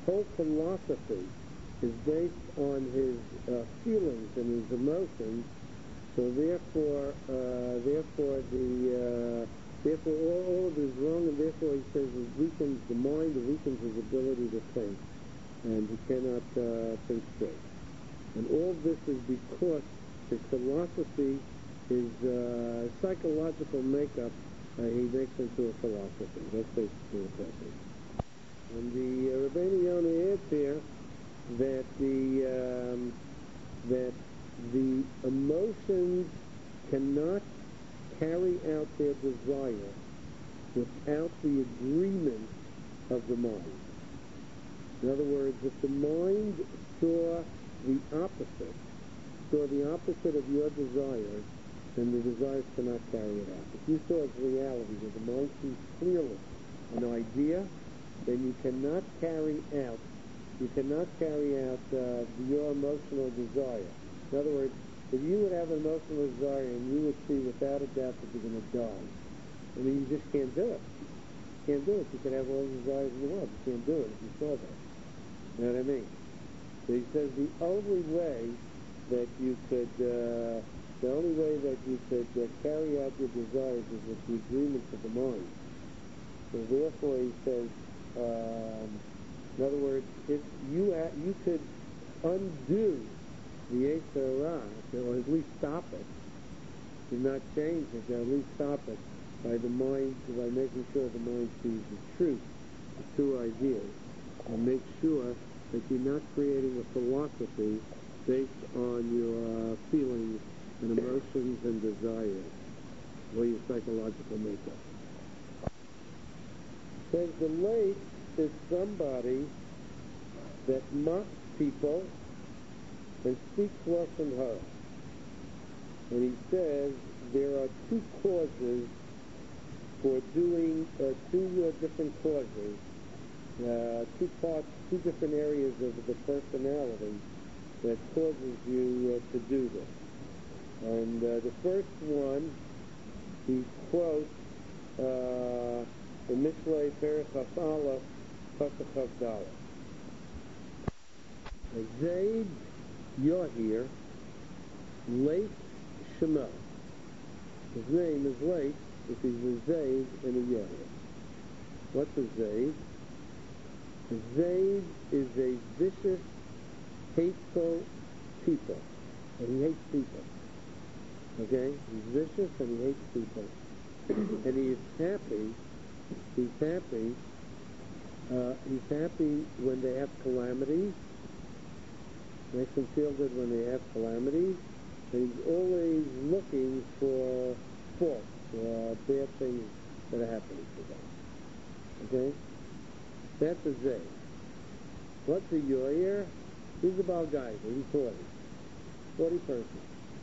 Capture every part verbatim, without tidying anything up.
whole philosophy is based on his uh, feelings and his emotions. So therefore, uh, therefore the uh, therefore all, all of it is wrong, and therefore he says it weakens the mind, it weakens his ability to think, and he cannot uh, think straight. And all this is because his philosophy, his uh, psychological makeup, uh, he makes into a philosophy. That's basically what that is. And the uh, Rabbeinu Yonah adds here that the um, that the emotions cannot carry out their desire without the agreement of the mind. In other words, if the mind saw the opposite, saw the opposite of your desires, then the desires cannot carry it out. If you saw as reality, where the mind sees clearly an idea, then you cannot carry out, you cannot carry out uh, your emotional desire. In other words, if you would have an emotional desire and you would see without a doubt that you're going to die, I mean, you just can't do it. You can't do it. You can have all the desires in the world. You can't do it if you saw that. You know what I mean? So he says the only way that you could, uh, the only way that you could uh, carry out your desires is with the agreements of the mind. So therefore, he says, um, in other words, if you ha- you could undo the Yetzer Hara, or at least stop it, do not change it, or at least stop it by the mind, by making sure the mind sees the truth, the true ideas, and make sure that you're not creating a philosophy based on your uh, feelings and emotions and desires, or your psychological makeup. It says the late is somebody that mocks people and speaks lashon hara. And he says there are two causes for doing, uh, two uh, different causes, uh, two parts, two different areas of the personality that causes you uh, to do this. And uh, the first one, he quotes uh, the Mishlei Perek Chaf Aleph, Pasuk Chaf Dalet. Zayd Yahir, Leit Shema. His name is Leit if he's a Zayd and a Yahir. What's a Zayd? A Zayd is a vicious, hateful people. And he hates people. Okay? He's vicious and he hates people. And he is happy, he's happy, uh, he's happy when they have calamities. Makes him feel good when they have calamities. And he's always looking for faults, uh, bad things that are happening to them. Okay? That's a Zayd. What's a Yoyer? He's a Baal Gaiva. He's forty. forty person.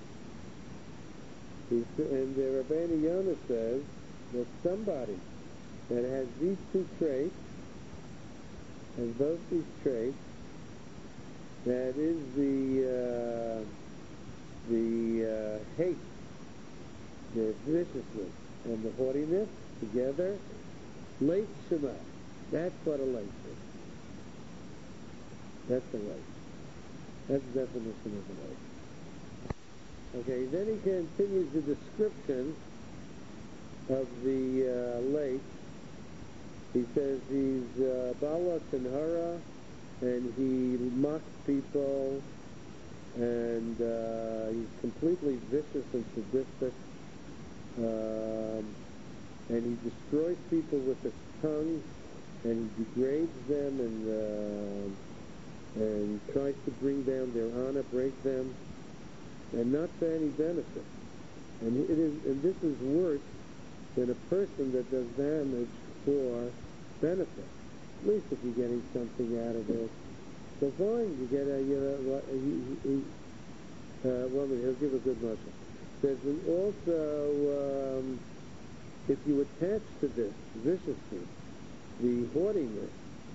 He's, and the Rabbeinu Yonah says that somebody that has these two traits, has both these traits, that is the uh, the uh, hate, the viciousness, and the haughtiness together, late Shema. That's what a late is. That's a late. That's the definition of a late. Okay, then he continues the description of the uh, late. He says he's uh, Baal lashon hara, and he mocks people, and uh, he's completely vicious and sadistic, um, and he destroys people with his tongue, and he degrades them, and uh, and tries to bring down their honor, break them, and not for any benefit. And it is, and this is worse than a person that does damage for benefit. At least if you're getting something out of it, so fine. You get a, you know, he, he, uh, well, he'll give a good muscle. Says, and also, um, if you attach to this viciousness, the haughtiness,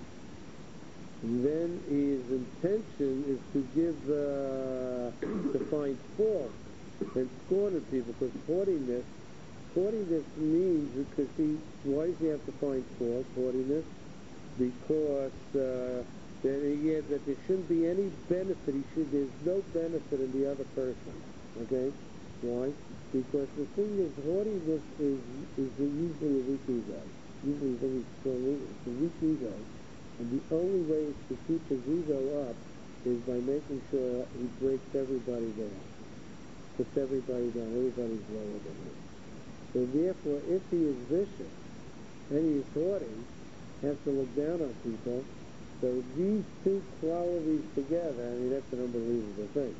then his intention is to give, uh, to find fault and scorn in people, because haughtiness, haughtiness means, because he, why does he have to find fault, haughtiness? Because uh, that, yeah, that there shouldn't be any benefit. He should, there's no benefit in the other person. Okay? Why? Because the thing is, haughtiness is, is usually a weak ego. Usually a very strong ego. It's a weak ego. And the only way to keep his ego up is by making sure he breaks everybody down. Puts everybody down. Everybody's lower than him. So therefore, if he is vicious and he is haughty, has to look down on people. So these two qualities together, I mean, that's an unbelievable thing.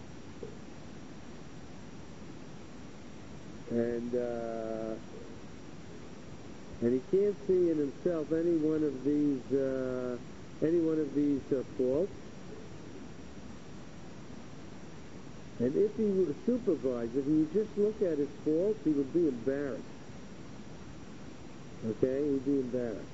And uh, and he can't see in himself any one of these uh, any one of these uh, faults. And if he were supervised, if he would just look at his faults, he would be embarrassed. Okay, he'd be embarrassed.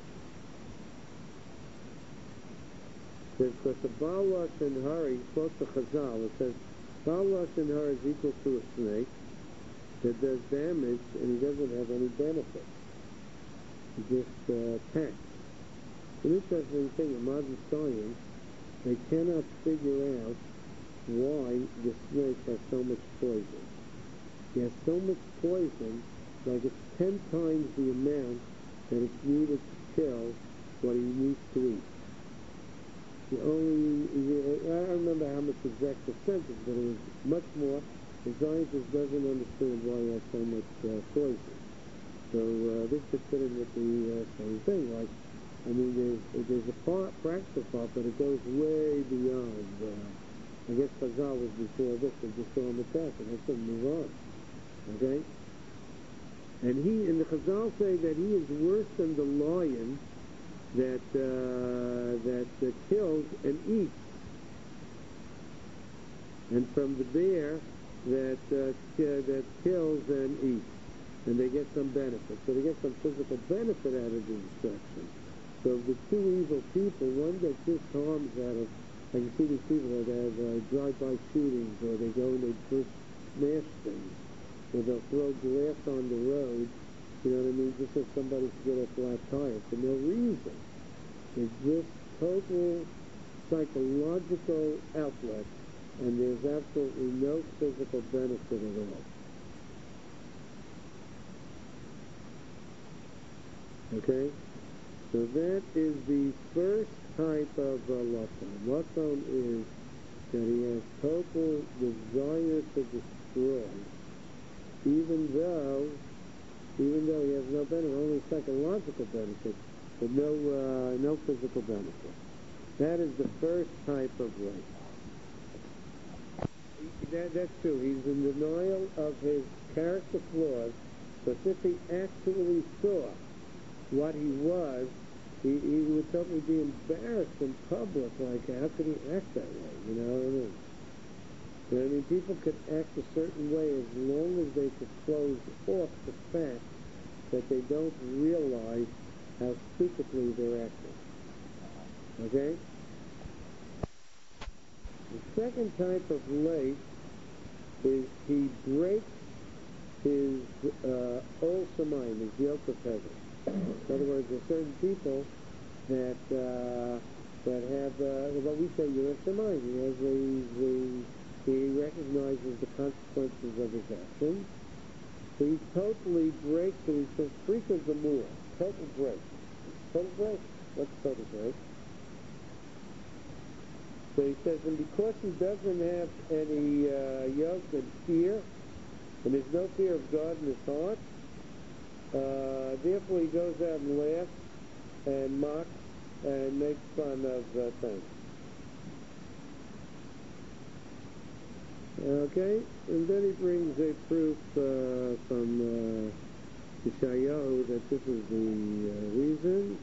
Because the Baal Lashon Hara, he quotes the Chazal, it says, Baal Lashon Hara is equal to a snake that does damage and he doesn't have any benefit. He just uh, attacks. It's an interesting thing in modern science, they cannot figure out why the snake has so much poison. He has so much poison, like it's ten times the amount that it's needed to kill what he needs to eat. The only, I don't remember how much exact percentage, but it was much more. The scientist doesn't understand why he has so much uh, poison. So uh, this fits in with the uh, same thing. Like, I mean, there's, there's a part, practical part, but it goes way beyond. Uh, I guess Chazal was before this. They just saw him attack, and that's it, move on. Okay? And he, and the Chazal say that he is worse than the lion that uh, that uh, kills and eats, and from the bear that uh, ki- that kills and eats, and they get some benefit. So they get some physical benefit out of the destruction. So the two evil people, one that just harms out of, like you see these people that have uh, drive-by shootings, or they go and they just smash things, or they'll throw glass on the road. You know what I mean? Just so somebody can get a flat tire for no reason. It's just total psychological outlet, and there's absolutely no physical benefit at all. Okay? So that is the first type of uh, Lashon. Lashon is that he has total desire to destroy, even though even though he has no benefit, only psychological benefit, but no uh, no physical benefit. That is the first type of rape. That, that's true. He's in denial of his character flaws, but if he actually saw what he was, he, he would totally be embarrassed in public. Like, how could he act that way? You know what I mean? I mean, people could act a certain way as long as they could close off the fact that they don't realize how stupidly they're acting. Okay? The second type of late is he breaks his uh, old samayim, his yoke of heaven. In other words, there are certain people that uh, that have uh, what we say Yereh Shamayim. He has the, the he recognizes the consequences of his actions. So he totally breaks it. He says, "Frika Gamur, total break, total break." What's total break? So he says, and because he doesn't have any uh, yoke and fear, and there's no fear of God in his heart, uh, therefore he goes out and laughs and mocks and makes fun of uh, things. Okay, and then he brings a proof uh, from uh, Yeshayahu that this is the uh, reason.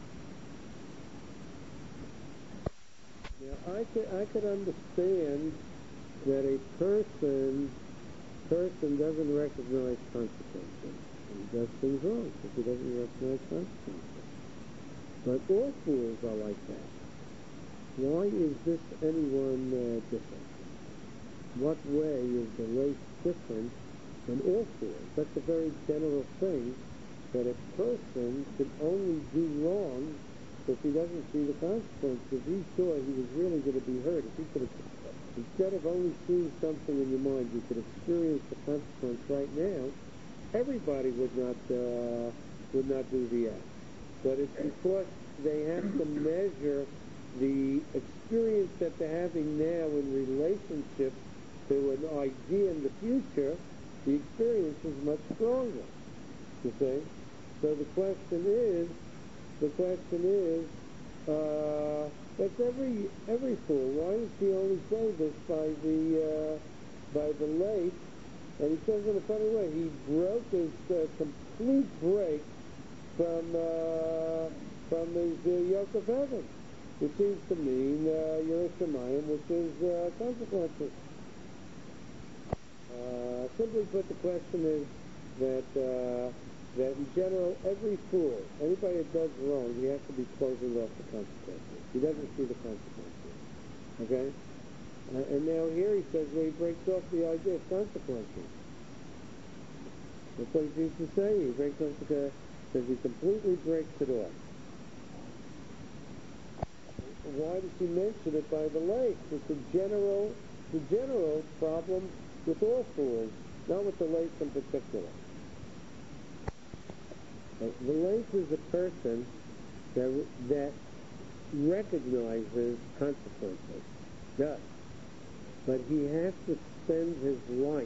Now, I could, I could understand that a person person doesn't recognize consequences. He does things wrong because he doesn't recognize consequences. But all fools are like that. Why is this anyone uh, different? What way is the race different than all fools? That's a very general thing, that a person can only do wrong because he doesn't see the consequence. If he saw he was really going to be hurt, if he could, instead of only seeing something in your mind, you could experience the consequence right now, everybody would not uh, would not do the act. But it's because they have to measure the experience that they're having now in relationship to an idea in the future. The experience is much stronger. You see? So the question is, the question is, uh, that's every every fool. Why does he only say this by the uh, by the lake? And he says in a funny way, he broke his uh, complete break from uh, from his uh, yoke of heaven, which seems to mean uh, Yerushalayim, which is uh, consequences. Uh, simply put, the question is that uh, that in general, every fool, anybody that does wrong, he has to be closing off the consequences. He doesn't see the consequences. Okay? Uh, and now here he says, well, he breaks off the idea of consequences. That's what he seems to say. He breaks off the, says he completely breaks it off. Why does he mention it by the lake? It's a general, it's a general problem with all fools, not with the lake in particular. Uh, the lake is a person that that recognizes consequences, does, but he has to spend his life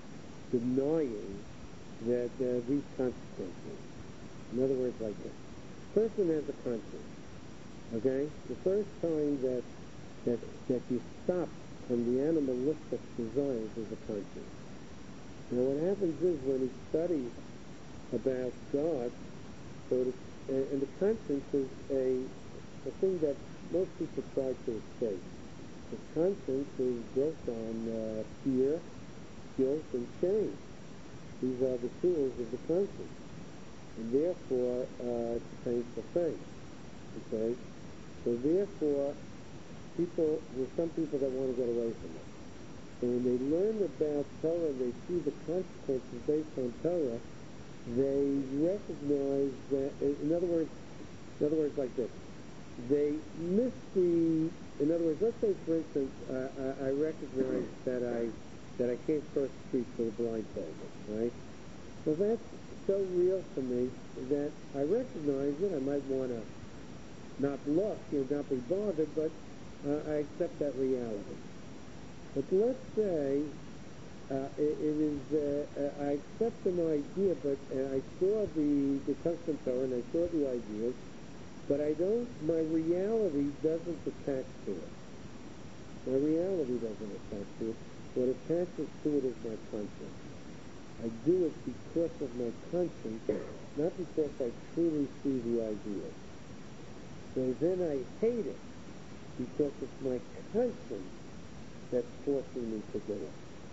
denying that uh, these consequences. In other words, like this: person has a conscience. Okay, the first time that that that you stop from the animalistic desires is a conscience. Now, what happens is when he studies about God, so it, uh, and the conscience is a, a thing that most people try to escape. The conscience is built on uh, fear, guilt, and shame. These are the tools of the conscience, and therefore uh, it's a painful thing. Okay, so therefore, people there's some people that want to get away from it. So when they learn about Torah, they see the consequences based on Torah. They recognize that, in other words, in other words, like this, they miss the, in other words, let's say, for instance, uh, I, I recognize that I that I can't cross the street for the blindfolded, right? Well, that's so real to me that I recognize it. I might want to not look, you know, not be bothered, but uh, I accept that reality. But let's say Uh, it, it is, uh, uh, I accept an idea, but uh, I saw the, the custom Torah and I saw the ideas, but I don't, my reality doesn't attach to it. My reality doesn't attach to it. What attaches to it is my conscience. I do it because of my conscience, not because I truly see the ideas. So then I hate it because it's my conscience that's forcing me to do it.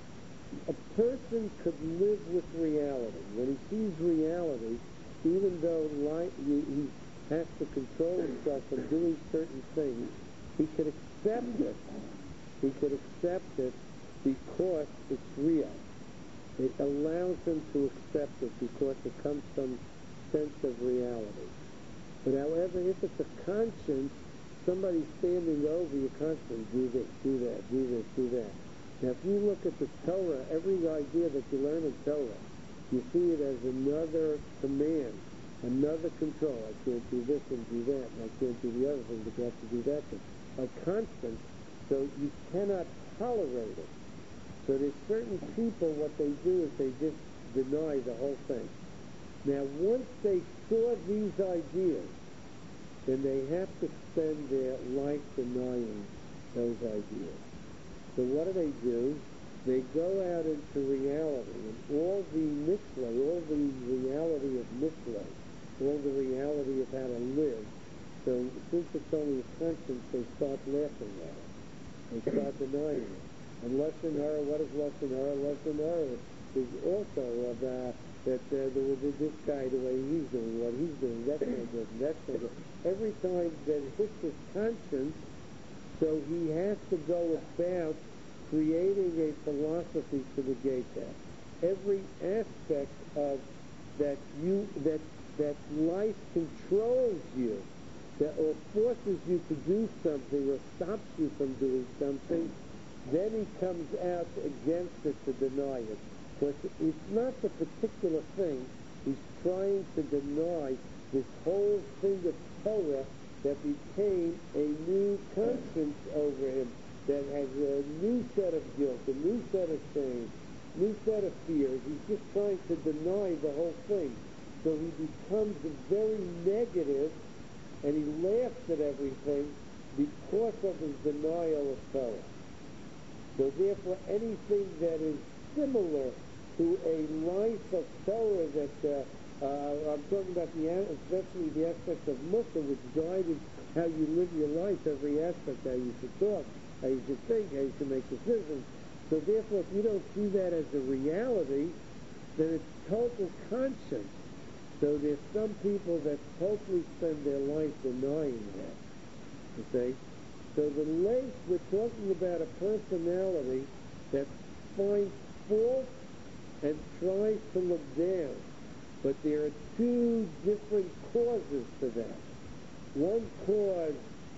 A person could live with reality. When he sees reality, even though life, he, he has to control himself from doing certain things, he could accept it. He could accept it because it's real. It allows him to accept it because it comes from sense of reality. But however, if it's a conscience, somebody standing over you constantly, do this, do that, do this, do that. Now, if you look at the Torah, every idea that you learn in Torah, you see it as another command, another control. I can't do this and do that, and I can't do the other thing, but you have to do that thing. A constant, so you cannot tolerate it. So there's certain people, what they do is they just deny the whole thing. Now, once they saw these ideas, then they have to spend their life denying those ideas. So what do they do? They go out into reality, and all the mitzvah, all the reality of mitzvah, all the reality of how to live. So since it's only a conscience, they start laughing at it. They start denying it. And Lashon Hara, what is Lashon Hara? Lashon Hara is also of uh, that uh, the, the, this guy, the way he's doing, what he's doing, that's no good, and that's no good. Every time that it hits his conscience, so he has to go about creating a philosophy to negate that. Every aspect of that you that that life controls you that or forces you to do something or stops you from doing something, then he comes out against it to deny it. But it's not the particular thing. He's trying to deny this whole thing of Torah that became a new conscience over him, that has a new set of guilt, a new set of shame, new set of fears. He's just trying to deny the whole thing. So he becomes very negative, and he laughs at everything because of his denial of Torah. So therefore, anything that is similar to a life of Torah that, uh, uh, I'm talking about the, especially the aspect of Mussar, which guided how you live your life, every aspect, how you should talk, how you should think, how you should make decisions. So therefore, if you don't see that as a reality, then it's total conscience. So there's some people that totally spend their life denying that. You see? So the late, we're talking about a personality that finds fault and tries to look down. But there are two different causes to that. One cause,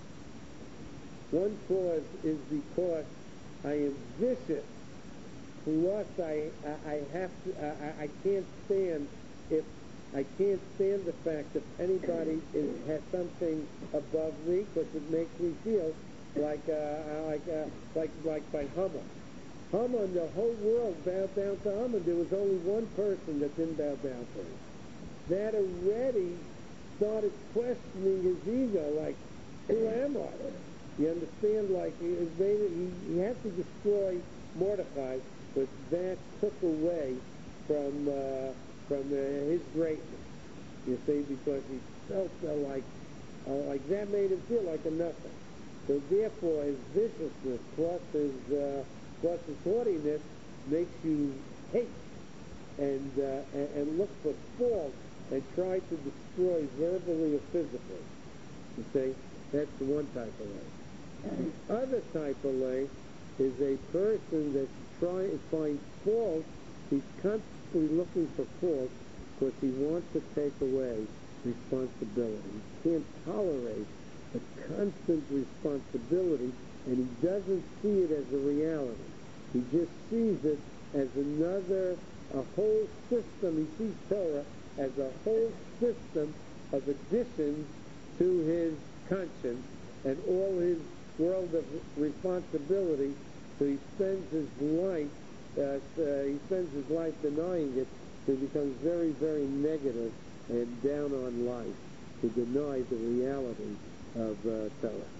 one cause is because I am vicious, plus I, I, I have to, I, I can't stand if I can't stand the fact that anybody is, has something above me, because it makes me feel like uh, like uh, like like by Haman. Haman, the whole world bowed down to Haman. There was only one person that didn't bow down to him. That already started questioning his ego, like, who am I? You understand? Like, he, he, he had to destroy Mordecai, but that took away from uh, from uh, his greatness. You see, because he felt uh, like uh, like that made him feel like a nothing. So therefore, his viciousness plus his uh, plus his haughtiness makes you hate and, uh, and and look for fault and try to destroy verbally or physically. You see, that's the one type of lay. The other type of lay is a person that try to find fault. He's constantly looking for fault because he wants to take away responsibility. He can't tolerate a constant responsibility, and he doesn't see it as a reality. He just sees it as another, a whole system. He sees Torah as a whole system of additions to his conscience and all his world of responsibility. So he spends his life, uh, uh, he spends his life denying it. So he becomes very, very negative and down on life to deny the reality of uh, Torah.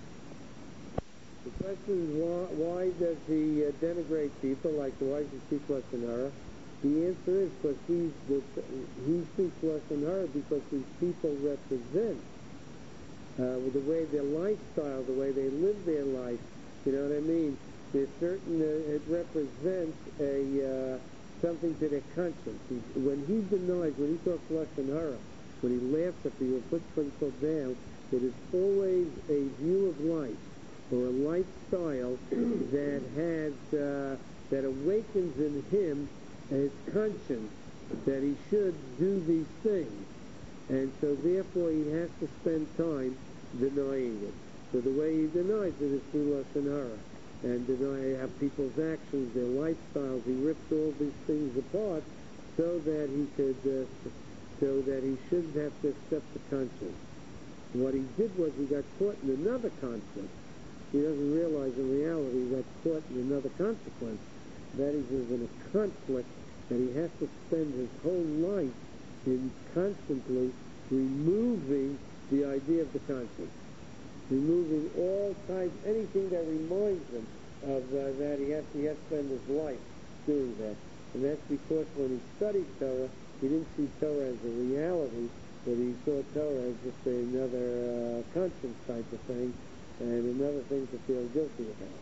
The question is, why, why does he uh, denigrate people? Like, why does he speak Lashon Hara? The answer is because he's the, he speaks Lashon Hara because these people represent uh, the way their lifestyle, the way they live their life. You know what I mean? There's certain, uh, it represents a uh, something to their conscience. He, when he denies, when he talks Lashon Hara, when he laughs at people, puts people down, it is always a view of life or a lifestyle that has uh, that awakens in him his conscience that he should do these things, and so therefore he has to spend time denying it. So the way he denies it is through Lashon Hara, and deny how people's actions, their lifestyles. He rips all these things apart so that he could, uh, so that he shouldn't have to accept the conscience. What he did was he got caught in another conflict. He doesn't realize in reality he got caught in another consequence. That is, he's in a conflict that he has to spend his whole life in constantly removing the idea of the conscience, removing all types, anything that reminds him of uh, that. He has, he has to spend his life doing that. And that's because when he studied Torah, he didn't see Torah as a reality, but he saw Torah as just another uh, conscience type of thing, and another thing to feel guilty about.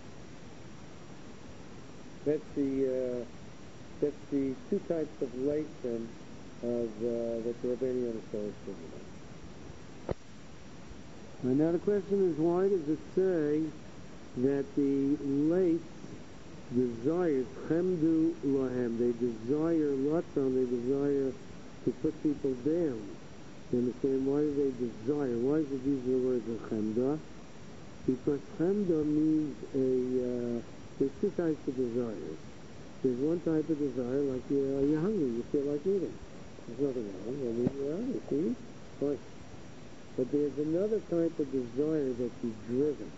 That's the uh, that's the two types of leitzim of uh, that the Rabbeinu Yonah is speaking about. And now the question is, why does it say that the leitz desires chemdu lahem? They desire latzon. They desire to put people down. You understand? Why do they desire? Why does it use the word chemda? Because chemda means a, uh, there's two types of desires. There's one type of desire, like you're, you're hungry, you feel like eating. There's nothing wrong. I mean, you're hungry, see? Fine. But there's another type of desire that you're driven.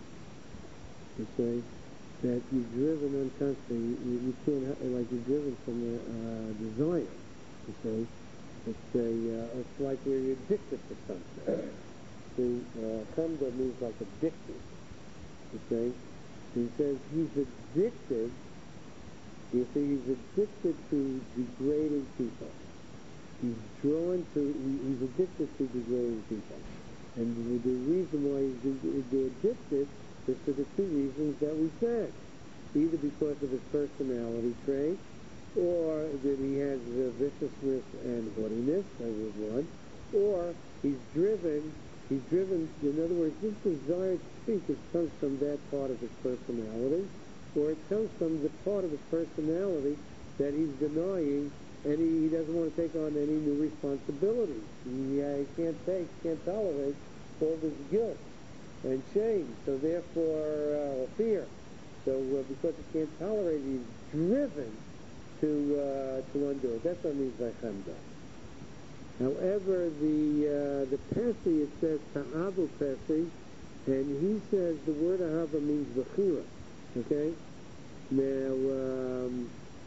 You say that you're driven unconsciously. You, you can't, like you're driven from a uh, desire. You say it's a, uh, it's like where you're addicted to something. See, uh, chemda means like addicted. You say, he says he's addicted. You see, he's addicted to degrading people. He's drawn to, he, he's addicted to degrading people. And the, the reason why he's addicted is for the two reasons that we said. Either because of his personality trait, or that he has uh, viciousness and haughtiness, that was one, or he's driven, he's driven, in other words, this desire to speak, it comes from that part of his personality, or it comes from the part of his personality that he's denying, and he, he doesn't want to take on any new responsibilities. He, uh, he can't take, can't tolerate all this guilt and shame, so therefore, uh, or fear. So uh, because he can't tolerate it, he's driven to uh, to undo it. That's what it means by chemda. However, the uh, the Pessi, it says ta'avu Pessi, and he says the word ahava means bechira. Okay? Now, um,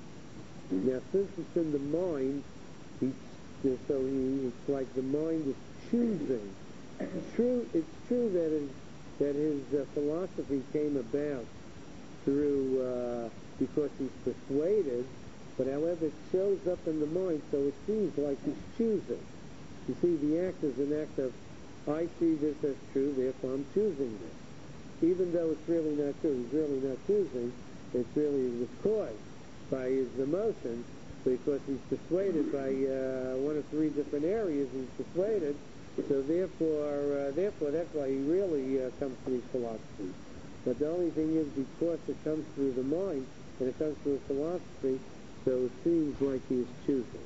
now since it's in the mind, he, so he, it's like the mind is choosing. It's true. It's true that his that his uh, philosophy came about through uh, because he's persuaded, but however it shows up in the mind, so it seems like he's choosing. You see, the act is an act of, I see this as true, therefore I'm choosing this. Even though it's really not true, he's really not choosing, it's really, it was caused by his emotions, because he's persuaded by uh, one of three different areas, he's persuaded, so therefore, uh, therefore that's why he really uh, comes to these philosophies. But the only thing is, because it comes through the mind, and it comes through philosophy, so it seems like he is choosing.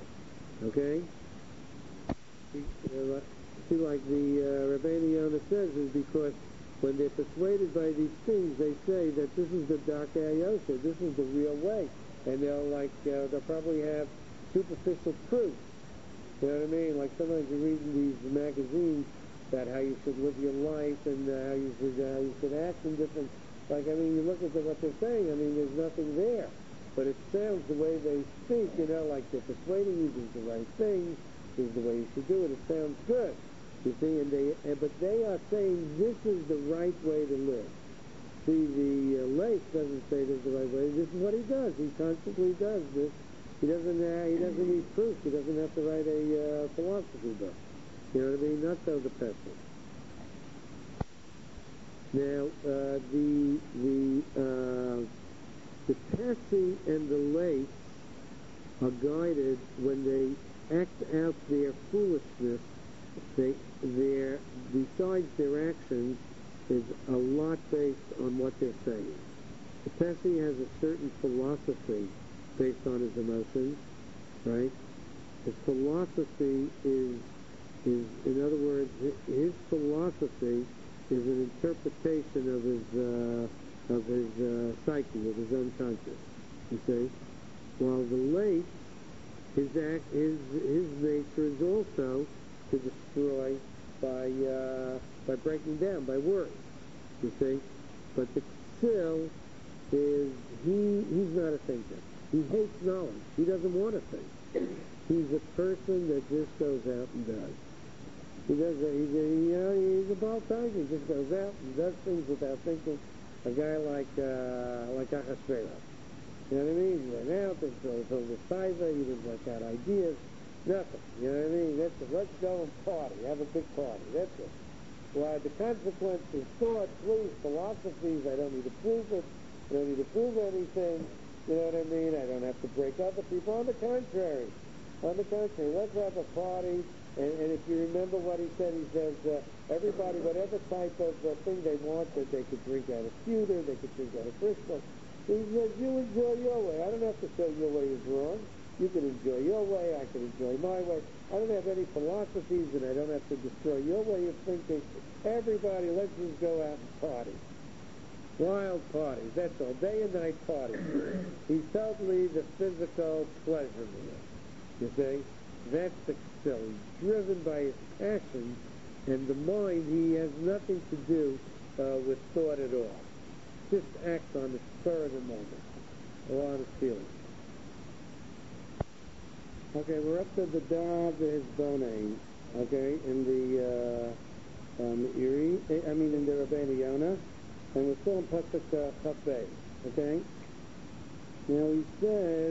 Okay? See, uh, see like the uh, Rabbeinu Yonah says, is because when they're persuaded by these things, they say that this is the Darkei Yosef, this is the real way. And they'll like, uh, they'll probably have superficial proof. You know what I mean? Like sometimes you read in these magazines about how you should live your life and uh, how you should uh, you should act in different. Like I mean, you look at the, what they're saying. I mean, there's nothing there, but it sounds the way they speak. You know, like they're persuading you this is the right thing, this is the way you should do it. It sounds good, you see. And they, uh, but they are saying this is the right way to live. See, the uh, Leif doesn't say this is the right way. This is what he does. He constantly does this. He doesn't. Uh, he doesn't need proof. He doesn't have to write a uh, philosophy book. You know what I mean? Not so the Pesach. Now, uh, the the uh, the Pesci and the Lace are guided when they act out their foolishness. They their besides their actions is a lot based on what they're saying. The Pesci has a certain philosophy based on his emotions, right? His philosophy is is, in other words, his philosophy is an interpretation of his uh, of his uh, psyche, of his unconscious. You see, while the late, his act, his his nature is also to destroy by uh, by breaking down by words. You see, but the Ktsil is he he's not a thinker. He hates knowledge. He doesn't want to think. He's a person that just goes out and does. He does. A, he's a, you know, he's a bald tiger. He just goes out and does things without thinking. A guy like uh, like Achashverosh. You know what I mean? He went out and filled the taiva. He didn't work out ideas. Nothing. You know what I mean? That's it. Let's go and party. Have a big party. That's it. Well, the consequences, thoughts, beliefs, philosophies. I don't need to prove it. I don't need to prove anything. You know what I mean? I don't have to break other people. On the contrary. On the contrary. Let's have a party. And, and if you remember what he said, he says, uh, everybody, whatever type of uh, thing they wanted, they could drink out of pewter, they could drink out of crystal. He says, you enjoy your way. I don't have to say your way is wrong. You can enjoy your way, I can enjoy my way. I don't have any philosophies, and I don't have to destroy your way of thinking. Everybody, let's just go out and party. Wild parties, that's all. Day and night parties. He's totally the physical pleasure man. You see? That's the still. He's driven by his passion, and the mind, he has nothing to do uh, with thought at all. Just acts on the spur of the moment. A lot of feeling. Okay, we're up to the Dav Hizbonain, okay, in the uh, um, Erie, I mean in the Rabbeinu Yonah, and we're still in Pasuk uh, Chaf Beis, okay? Now he says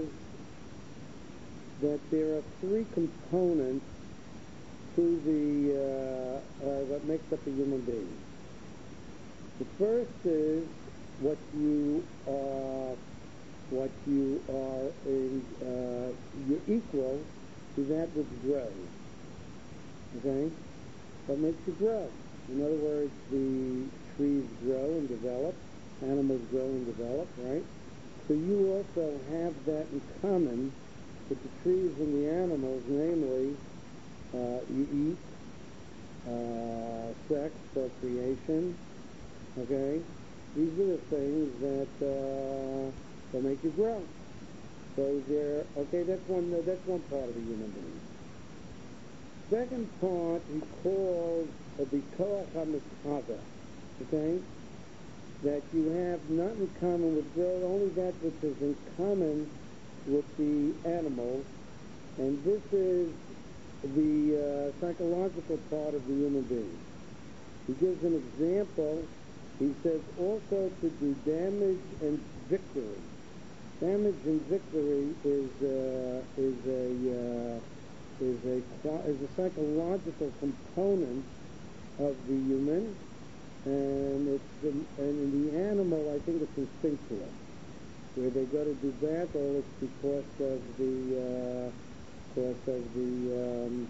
that there are three components to the, uh, uh, that makes up a human being. The first is what you are, what you are, in, uh, you're equal to that which grows, okay? What makes you grow? In other words, the trees grow and develop, animals grow and develop, right? So you also have that in common with the trees and the animals, namely, uh, you eat, uh, sex, procreation, okay? These are the things that, uh, that make you grow. So there, okay, that's one, that's one part of the human being. Second part he calls uh, the koach hamitzvah, okay? That you have not in common with growth, only that which is in common with the animals, and this is the uh, psychological part of the human being. He gives an example. He says also to do damage and victory. Damage and victory is uh, is a uh, is a is a psychological component of the human, and it's the, and in the animal, I think it's instinctual. Where they go to do battle, it's because of the uh, because of the um,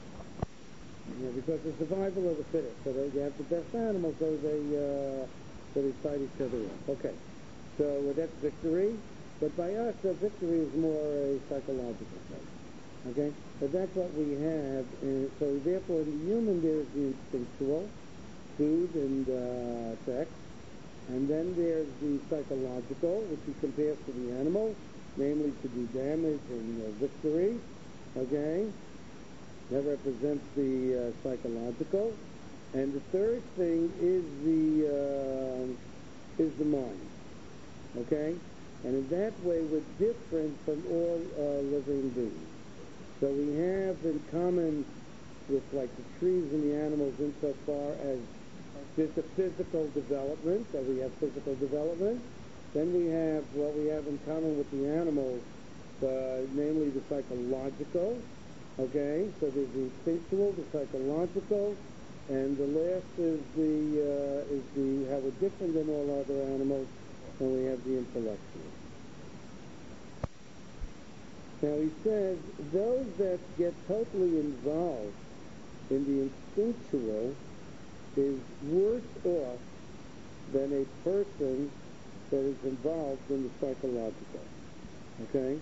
you know, because of survival of the fittest. So they have the best animals, so they uh, so they fight each other off. Okay, so uh, that's victory. But by us, uh, victory is more a psychological thing. Okay? But that's what we have. And so therefore, in the human, there's the instinctual, food and uh, sex. And then there's the psychological, which he compares to the animal, namely to do damage and uh, victory. Okay? That represents the uh, psychological. And the third thing is the uh, is the mind. Okay? And in that way, we're different from all uh, living beings. So we have in common with, like, the trees and the animals insofar as there's the physical development, that we have physical development. Then we have what we have in common with the animals, uh, namely the psychological. Okay? So there's the instinctual, the psychological, and the last is the, uh, is the, how we're different than all other animals, and we have the intellectual. Now he says, those that get totally involved in the instinctual is worse off than a person that is involved in the psychological. Okay?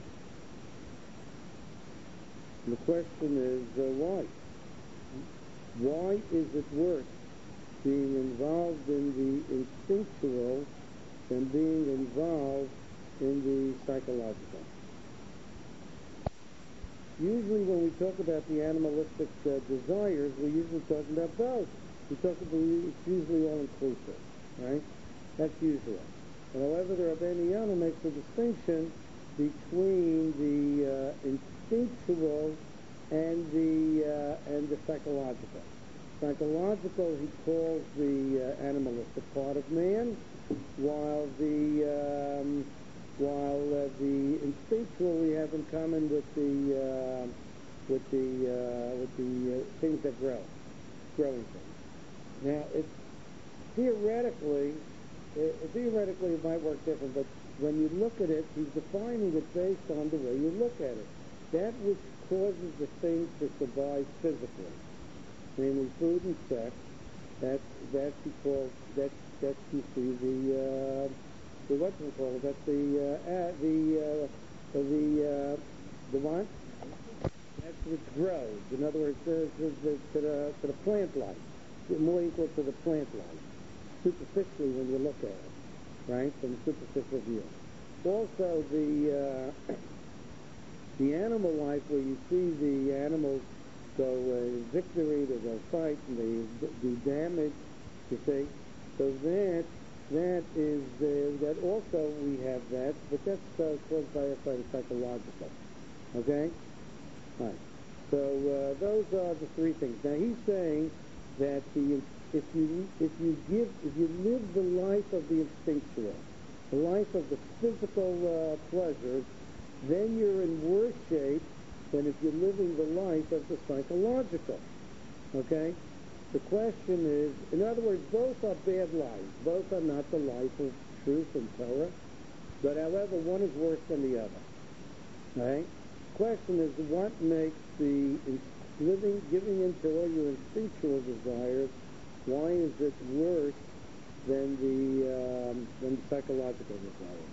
And the question is, uh, why? Why is it worse being involved in the instinctual than being involved in the psychological? Usually when we talk about the animalistic uh, desires, we're usually talking about both. We talk about, it's usually all-inclusive, right? That's usual. But however, the Rabbeinu Yonah makes a distinction between the uh, instinctual and the uh, and the psychological. Psychological, he calls the uh, animalistic part of man, while the um, while uh, the instinctual we have in common with the uh, with the uh, with the uh, things that grow, growing things. Now, it's theoretically, it, theoretically it might work different, but when you look at it, he's defining it based on the way you look at it. That which causes the thing to survive physically, namely food and sex, that's that's he calls that's that's you see the uh, the what do we call it? That's the uh, uh, the uh, the uh, The what? That's what grows. In other words, to, to, to, to, the, to the plant life. More equal to the plant life. Superficially when you look at it. Right? From a superficial view. Also, the uh, the animal life, where you see the animals go uh, victory, they go fight, and they do damage, you see. So that that is uh, that also we have that, but that's uh, caused by, by the psychological. Okay. All right. So uh, those are the three things. Now he's saying that the if you if you give if you live the life of the instinctual, the life of the physical uh, pleasures, then you're in worse shape than if you're living the life of the psychological. Okay? The question is, in other words, both are bad lives. Both are not the life of truth and Torah. But however, one is worse than the other. Right? The question is, what makes the living, giving into all your instinctual desires, why is it worse than the um, than the psychological desires?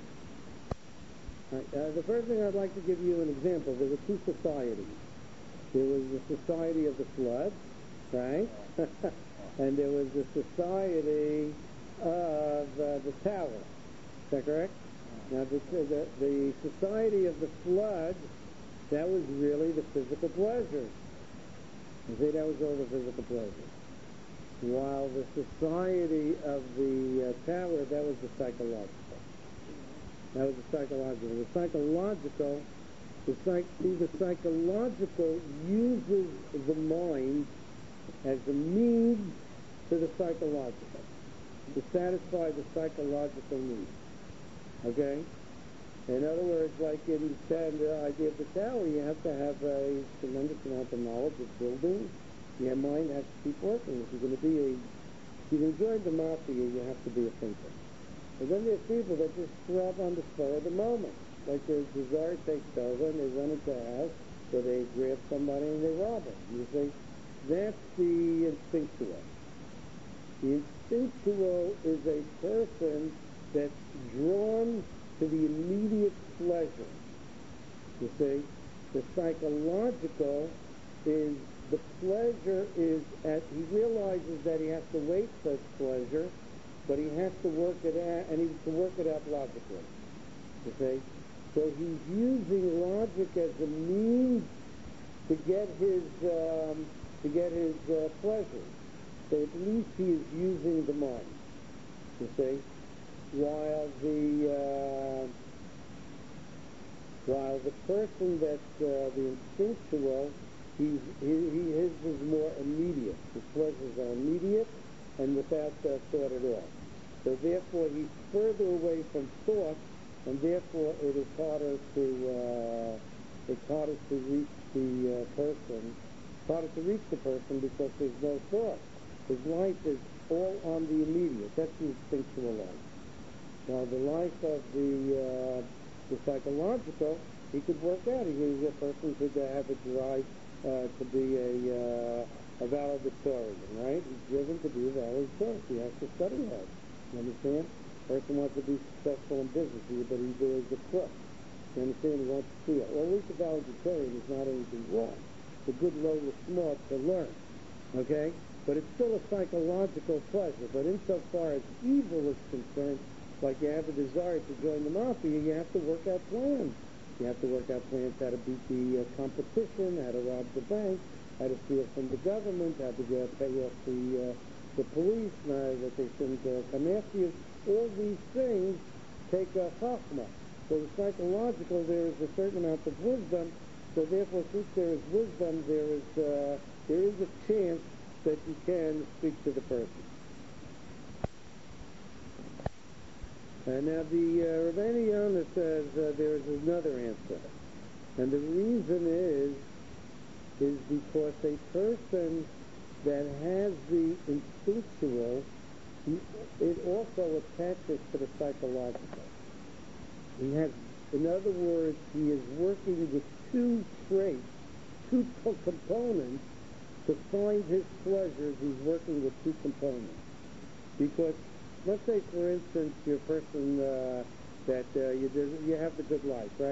Right, uh, the first thing I'd like to give you an example. There were two societies. There was the society of the flood, right? And there was the society of uh, the tower. Is that correct? Now, the, the, the society of the flood, that was really the physical pleasures. You see, that was all the physical pleasures. While the society of the uh, tower, that was the psychological. That was the psychological. The psychological, the psych, see, the psychological uses the mind as a means to the psychological, to satisfy the psychological needs. Okay? In other words, like in the idea of the tower, you have to have a tremendous amount of knowledge of building. Your mind has to keep working. If you're going to be a, if you're going to join the mafia, you have to be a thinker. And then there's people that just throb on the spur of the moment. Like the desire takes over and they run into a house where they grab somebody and they rob them. You see? That's the instinctual. The instinctual is a person that's drawn to the immediate pleasure. You see? The psychological is, the pleasure is, at, he realizes that he has to wait for pleasure, but he has to work it out, and he can work it out logically. You see? So he's using logic as a means to get his um, to get his uh, pleasure. So at least he is using the mind. You see? While the uh, while the person that's uh, the instinctual, he's, he, he his is more immediate. His pleasures are immediate and without uh, thought at all. So therefore, he's further away from thought, and therefore it is harder to uh, it's harder to reach the uh, person. It's harder to reach the person because there's no thought. His life is all on the immediate. That's the instinctual life. Now, the life of the uh, the psychological, he could work out. He, a person could uh, have a drive uh, to be a uh, a valedictorian, right? He's driven to be a valedictorian. He has to study hard. You understand? Person wants to be successful in business, but he is a crook. You understand? He wants to steal. Always a valedictorian is not anything wrong. It's a good level of smart to learn. Okay? But it's still a psychological pleasure. But insofar as evil is concerned, like you have a desire to join the mafia, you have to work out plans. You have to work out plans how to beat the uh, competition, how to rob the bank, how to steal from the government, how to uh, pay off the uh, the police, uh, that they shouldn't uh, come after you. All these things take a chachma. So the psychological, there is a certain amount of wisdom. So therefore, since there is wisdom, there is uh, there is a chance that you can speak to the person. And now the uh, Rabbeinu Yonah says uh, there is another answer, and the reason is is because a person that has the instinctual, it also attaches to the psychological. He has, in other words, he is working with two traits, two co- components to find his pleasures. He's working with two components. Because, let's say, for instance, you're a person uh, that uh, you, you have the good life, right?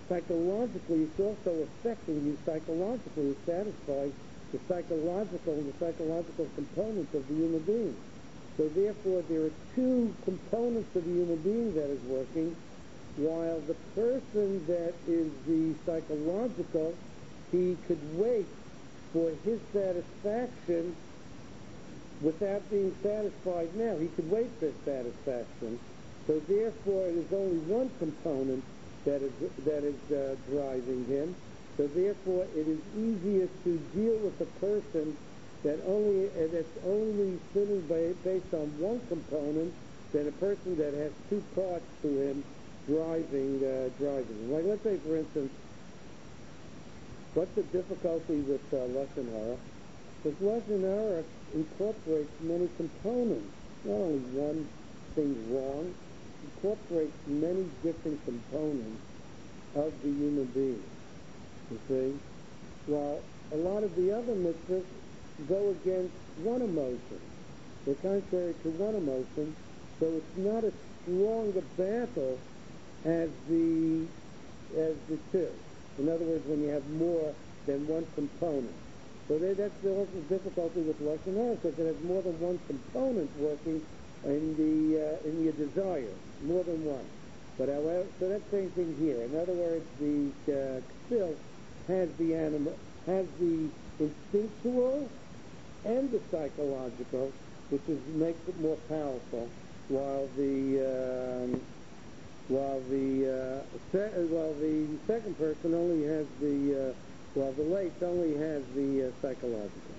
psychologically, it's also affecting you psychologically. It satisfies the psychological and the psychological components of the human being. So therefore, there are two components of the human being that is working, while the person that is the psychological, he could wait for his satisfaction without being satisfied now. He could wait for satisfaction. So therefore, it is only one component that is that is uh, driving him. So therefore, it is easier to deal with a person that only uh, that's only sinning by, based on one component than a person that has two parts to him driving uh, driving him. Like, let's say, for instance, what's the difficulty with uh, Lashon Hara? Because Lashon Hara incorporates many components. Not only one thing wrong, it incorporates many different components of the human being. You see? While a lot of the other mitzvahs go against one emotion. They're contrary to one emotion, so it's not as strong a battle as the as the two. In other words, when you have more than one component. So they, that's the also difficulty with Lashon Hara, because it has more than one component working in the uh, in your desire, more than one. But however, so that's the same thing here. In other words, the uh, still has the animal, has the instinctual and the psychological, which is makes it more powerful, while the um, while the uh, se- while the second person only has the uh, while the late only has the uh, psychological.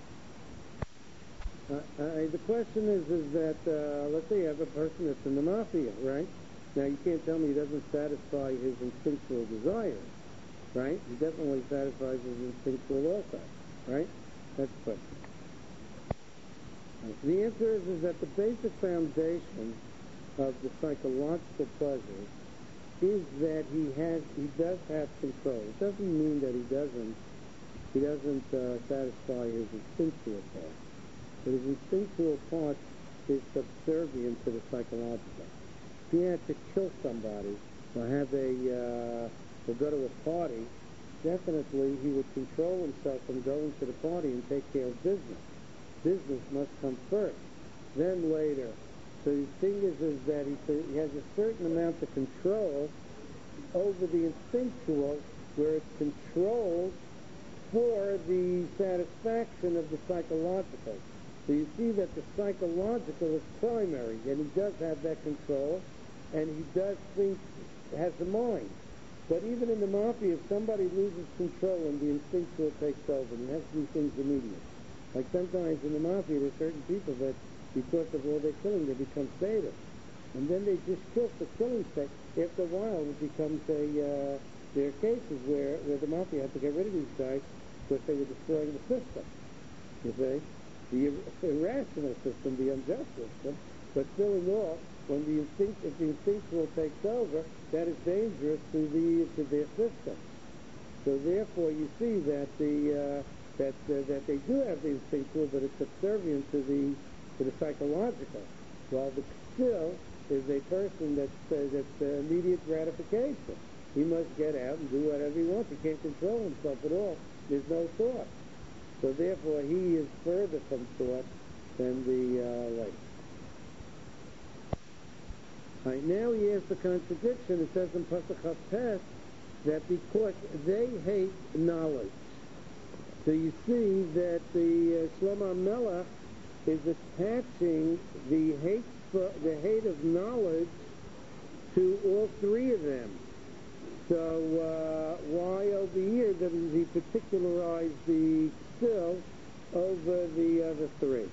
Uh, uh, the question is is that uh, let's say you have a person that's in the mafia, right? Now you can't tell me he doesn't satisfy his instinctual desires, right? He definitely satisfies his instinctual also, right? That's the question. The answer is, is that the basic foundation of the psychological pleasure is that he has, he does have control. It doesn't mean that he doesn't, he doesn't uh, satisfy his instinctual part. But his instinctual part is subservient to the psychological. If he had to kill somebody or have a, uh, or go to a party, definitely he would control himself from going to the party and take care of business. Business must come first, then later. So the thing is, is that he, he has a certain amount of control over the instinctual, where it's controlled for the satisfaction of the psychological. So you see that the psychological is primary, and he does have that control, and he does think, has a mind. But even in the mafia, if somebody loses control and the instinctual takes over, and he has to do things immediate. Like sometimes in the mafia, there's certain people that, because of all their killing, they become sadists. And then they just kill for killing's sake. After a while, it becomes a, uh, there are cases where, where the mafia had to get rid of these guys because they were destroying the system. You see? The irrational system, the unjust system. But still in all, when the instinct, if the instinctual takes over, that is dangerous to the, to their system. So therefore, you see that the, uh, that uh, that they do have the instinctual, but it's subservient to the to the psychological. While the still is a person that's uh, that's uh, immediate gratification. He must get out and do whatever he wants. He can't control himself at all. There's no thought. So therefore, he is further from thought than the uh, light. All right, now he has the contradiction. It says in Pasuk Haftes that because they hate knowledge. So you see that the uh, Shlomo Melech is attaching the hate for, the hate of knowledge to all three of them. So uh, why over here does he particularize the still over the other three?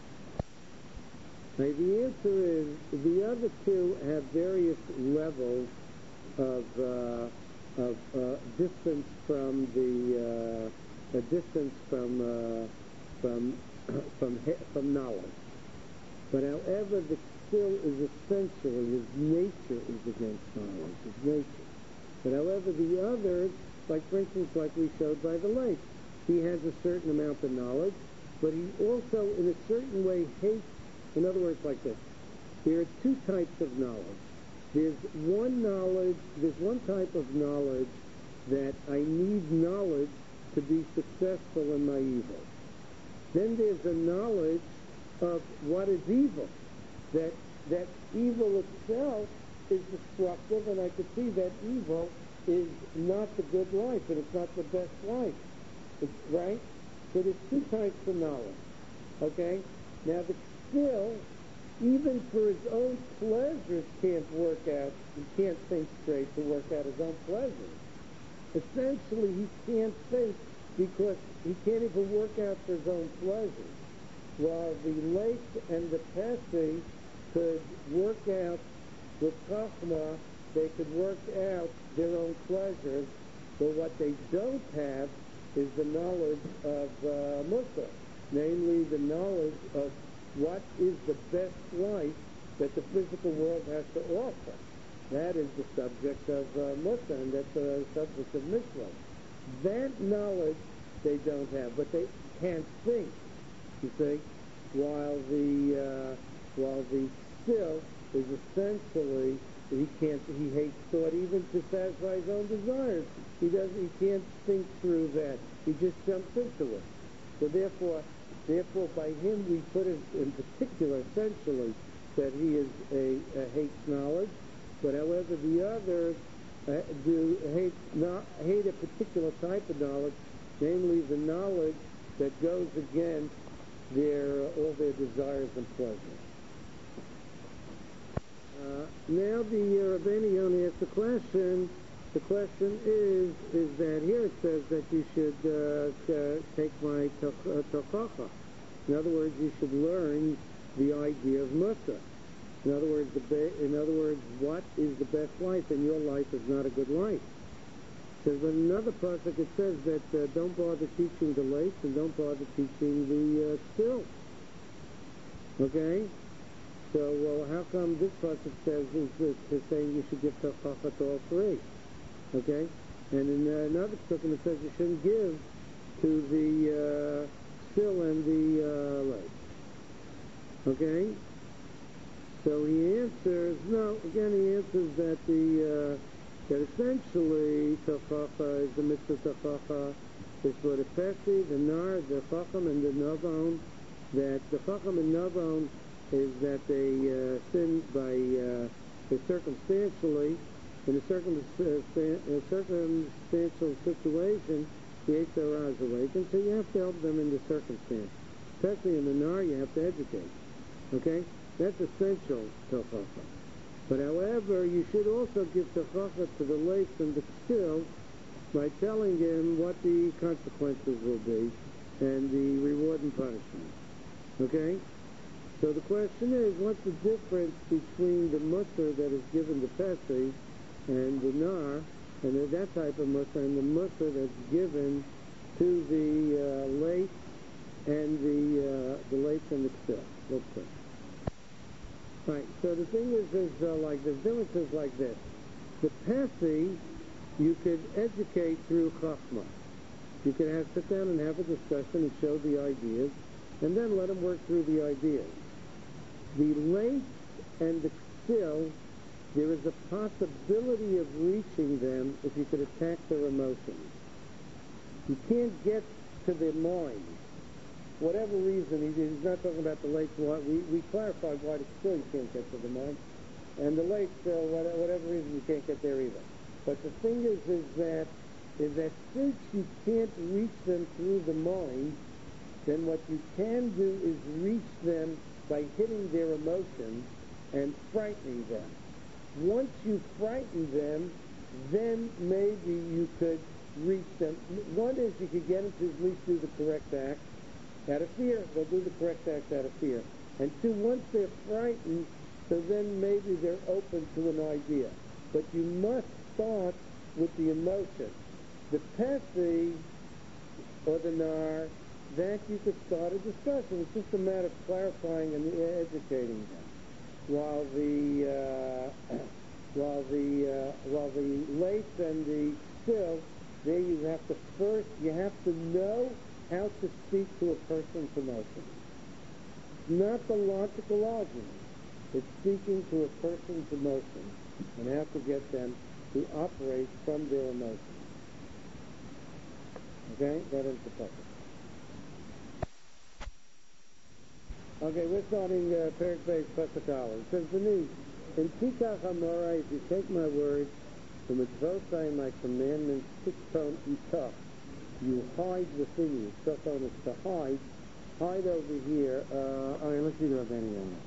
Now the answer is the other two have various levels of uh, of uh, distance from the. Uh, a distance from uh, from from from knowledge. But however, the still is essentially, his nature is against knowledge, his nature. But however, the others, like for instance, like we showed by the lake, he has a certain amount of knowledge, but he also, in a certain way, hates. In other words, like this: there are two types of knowledge. There's one knowledge, there's one type of knowledge that I need knowledge to be successful in my evil. Then there's a knowledge of what is evil, that that evil itself is destructive, and I could see that evil is not the good life, and it's not the best life. It's, right? So there's two types of knowledge. Okay? Now, the still, even for his own pleasures, can't work out, he can't think straight to work out his own pleasures. Essentially, he can't think because he can't even work out for his own pleasures. While the late and the Pesci could work out with Chachma, they could work out their own pleasures, but what they don't have is the knowledge of uh, Mussar, namely the knowledge of what is the best life that the physical world has to offer. That is the subject of uh, Mussar, and that's the subject of Mitzvah. That knowledge they don't have, but they can't think, you see, while the, uh, while the still is essentially, he can't, he hates thought even to satisfy his own desires. He doesn't, he can't think through that. He just jumps into it. So therefore, therefore by him we put it in particular, essentially, that he is a, a hates knowledge, but however the others uh, do hate, not, hate a particular type of knowledge, namely the knowledge that goes against their, uh, all their desires and pleasures. Uh, now the uh, Rabbeinu Yonah asks the question. The question is, is that here it says that you should uh, uh, take my tochacha. In other words, you should learn the idea of Mussar. In other words, the be- in other words, what is the best life? And your life is not a good life. There's another pasuk. It says that uh, don't bother teaching the late and don't bother teaching the uh, still. Okay. So, well, how come this pasuk says is, is, is saying you should give tochacha to all three? Okay, and in uh, another pasuk it says you shouldn't give to the uh, still and the uh, late. Okay, so he answers no. Again, he answers that the uh, that essentially tochacha is the mitzvah tochacha is for the Pesci, the nar, the chacham, and the navon. That the chacham and navon is that they uh, sin by uh, they circumstantially, in a, circumstan- in a circumstantial situation, the Yetzer Hara is awakened, so you have to help them in the circumstance. Especially in the Nar, you have to educate. Okay? That's essential tochacha. But however, you should also give tochacha to the lates and the still by telling him what the consequences will be and the reward and punishment. Okay? So the question is, what's the difference between the Mussar that is given to Pesci and the Nar, and that type of Mussar, and the Mussar that's given to the uh, late and the uh, the late and the still? Let's see. Right. So the thing is, is uh, like the difference is like this: the Pesci, you could educate through Chachma. You could have sit down and have a discussion and show the ideas, and then let them work through the ideas. The late and the still, there is a possibility of reaching them if you could attack their emotions. You can't get to their mind. Whatever reason, he's not talking about the late, we, we clarified why the still you can't get to the mind. And the late, uh, whatever reason, you can't get there either. But the thing is, is that, is that since you can't reach them through the mind, then what you can do is reach them by hitting their emotions and frightening them. Once you frighten them, then maybe you could reach them. One is you could get them to at least do the correct act out of fear. They'll do the correct act out of fear. And two, once they're frightened, so then maybe they're open to an idea. But you must start with the emotion. The Pesci or the Nar, that you could start a discussion. It's just a matter of clarifying and educating them. While the uh, while the uh, while the late and the still, there you have to first you have to know how to speak to a person's emotions. It's not the logical argument. It's speaking to a person's emotions. and how to get them to operate from their emotions. Okay? That is the purpose. Okay, we're starting uh, Perek Beis Pasuk Aleph. It says, B'ni, in Tikach Amora, if you take my words, the mitzvosai, my commandments, tikton itach, you hide within you. Tikton is to hide. Hide over here. Uh, all right, let's see the Rabbeinu Yonah.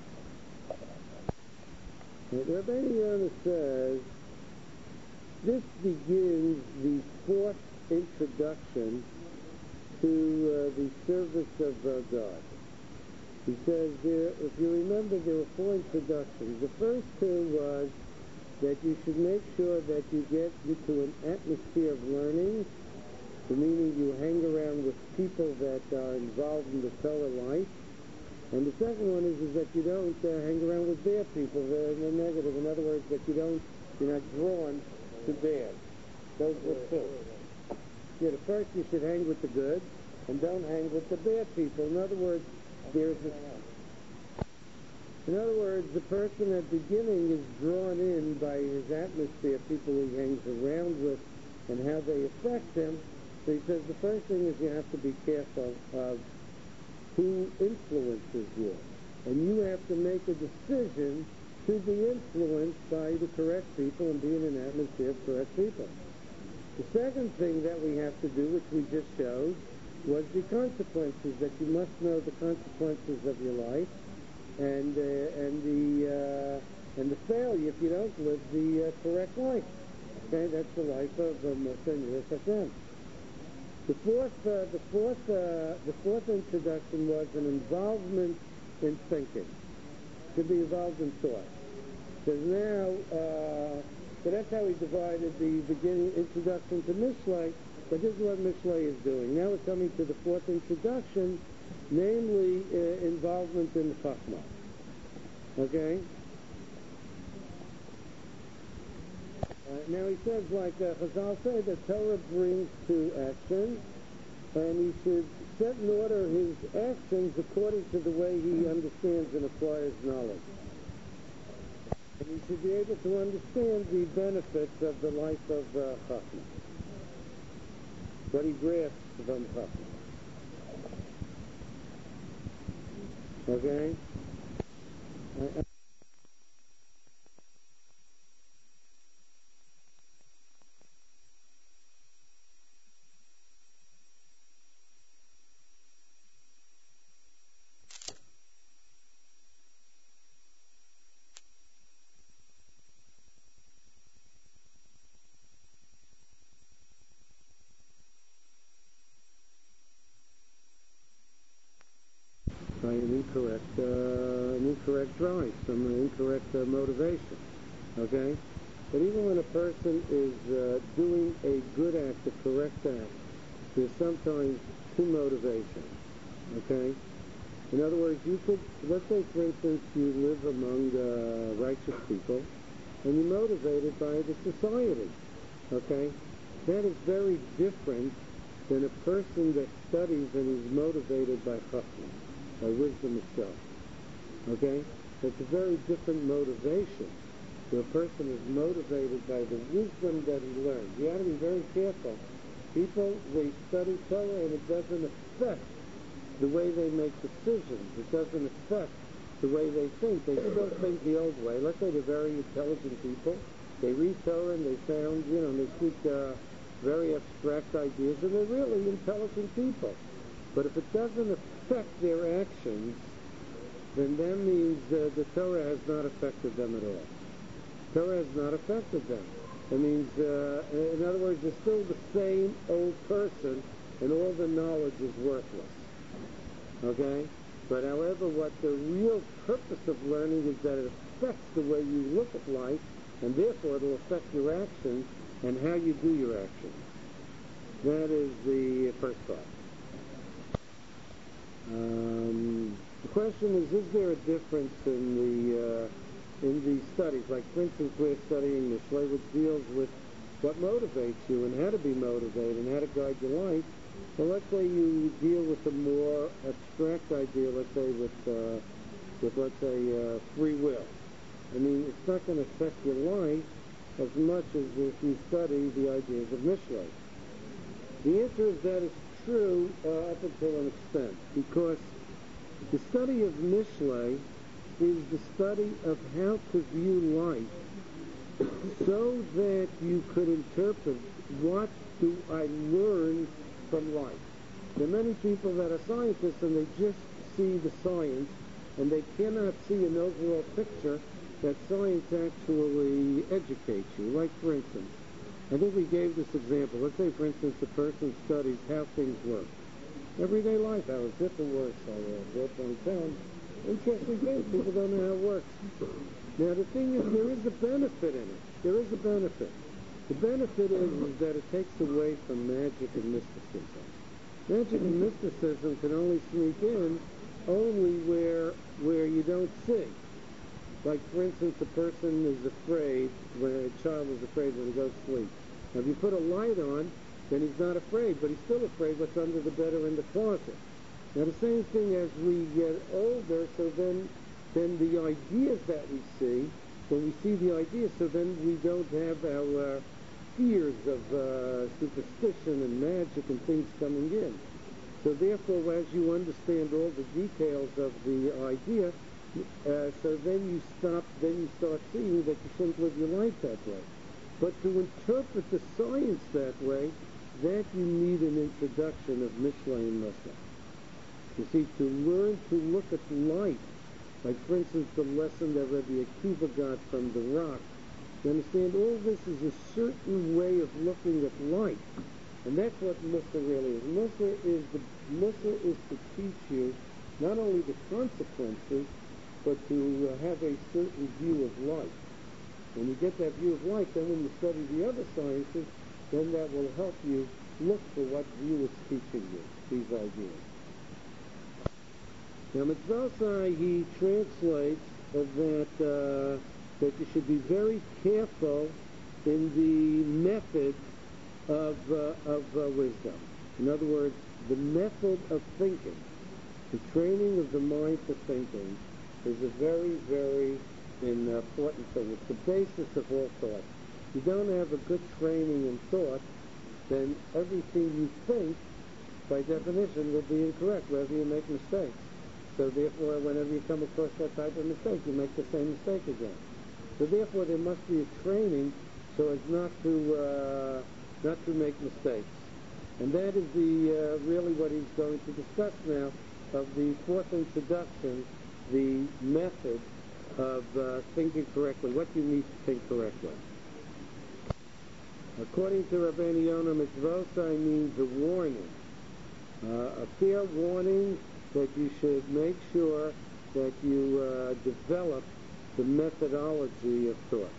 The Rabbeinu Yonah says, this begins the fourth introduction to uh, the service of uh, God. He says there, if you remember, there were four introductions. The first two was that you should make sure that you get into an atmosphere of learning, meaning you hang around with people that are involved in the Torah life. And the second one is, is that you don't uh, hang around with bad people, the, the negative. In other words, that you don't, you're not drawn to bad. Those were two. Yeah, the first, you should hang with the good, and don't hang with the bad people. In other words, there's a, in other words, the person at the beginning is drawn in by his atmosphere, people he hangs around with, and how they affect him. So he says the first thing is you have to be careful of who influences you. And you have to make a decision to be influenced by the correct people and be in an atmosphere of correct people. The second thing that we have to do, which we just showed, was the consequences, that you must know the consequences of your life and uh, and the uh, and the failure if you don't live the uh, correct life. Okay, that's the life of Moshe Hashem. The fourth, uh, the fourth, uh, the fourth introduction was an involvement in thinking. To be involved in thought. Because now, uh, so that's how he divided the beginning introduction to Mishlei. But this is what Mishlei is doing. Now we're coming to the fourth introduction, namely uh, involvement in the Chachma. Okay. Uh, now he says, like uh, Chazal say, that Torah brings to action, and he should set in order his actions according to the way he understands and acquires knowledge. And he should be able to understand the benefits of the life of uh, Chachma, what he grasps from Chachma. Okay? Uh, by an incorrect, uh, an incorrect drive, some incorrect uh, motivation. Okay? But even when a person is uh, doing a good act, a correct act, there's sometimes two motivations. Okay? In other words, you could, let's say, for instance, you live among uh, righteous people, and you're motivated by the society. Okay? That is very different than a person that studies and is motivated by chachma, by wisdom itself. Okay? It's a very different motivation. The person is motivated by the wisdom that he learns. You have to be very careful. People, they study Torah and it doesn't affect the way they make decisions. It doesn't affect the way they think. They still think the old way. Let's say they're very intelligent people. They read Torah and they sound, you know, they speak uh, very abstract ideas, and they're really intelligent people. But if it doesn't affect their actions, then that means uh, the Torah has not affected them at all. Torah has not affected them. It means, uh, in other words, they're still the same old person, and all the knowledge is worthless. Okay? But however, what the real purpose of learning is that it affects the way you look at life, and therefore it will affect your actions and how you do your actions. That is the first part. Um, the question is, is there a difference in the uh, in the studies? Like, for instance, we're studying Mishlei, which deals with what motivates you and how to be motivated and how to guide your life. Well, let's say you deal with a more abstract idea, let's say with, uh, with let's say, uh, free will. I mean, it's not going to affect your life as much as if you study the ideas of Mishlei. The answer is that it's true uh, up until an extent, because the study of Mishlei is the study of how to view life so that you could interpret what do I learn from life. There are many people that are scientists and they just see the science and they cannot see an overall picture that science actually educates you. Like, for instance, I think we gave this example. Let's say, for instance, a person studies how things work. Everyday life, how a zipper works, how a door point down. Interesting things. People don't know how it works. Now, the thing is, there is a benefit in it. There is a benefit. The benefit is, is that it takes away from magic and mysticism. Magic and mysticism can only sneak in only where where you don't see. Like, for instance, a person is afraid, when a child is afraid when he goes to sleep. Now, if you put a light on, then he's not afraid, but he's still afraid what's under the bed or in the closet. Now, the same thing as we get older, so then, then the ideas that we see, when we see the ideas, so then we don't have our uh, fears of uh, superstition and magic and things coming in. So therefore, as you understand all the details of the idea, uh, so then you stop, then you start seeing that you shouldn't live your life that way. But to interpret the science that way, that you need an introduction of Mishlei and Mussar. You see, to learn to look at life, like, for instance, the lesson that Rabbi Akiva got from the rock, you understand, all this is a certain way of looking at life. And that's what Mussar really is. Mussar is, the, Mussar is to teach you not only the consequences, but to uh, have a certain view of life. When you get that view of life, then when you study the other sciences, then that will help you look for what view it's teaching you, these ideas. Now, Mitzvosai, he translates that, uh, that you should be very careful in the method of, uh, of uh, wisdom. In other words, the method of thinking, the training of the mind for thinking, is a very, very important thing. It's the basis of all thought. If you don't have a good training in thought, then everything you think, by definition, will be incorrect, whether you make mistakes. So therefore, whenever you come across that type of mistake, you make the same mistake again. So therefore, there must be a training so as not to uh, not to make mistakes. And that is the uh, really what he's going to discuss now of the fourth introduction, the method of uh, thinking correctly, what you need to think correctly. According to Rabbeinu Yonah, mitzvosai means a warning, uh, a fair warning that you should make sure that you uh, develop the methodology of thought.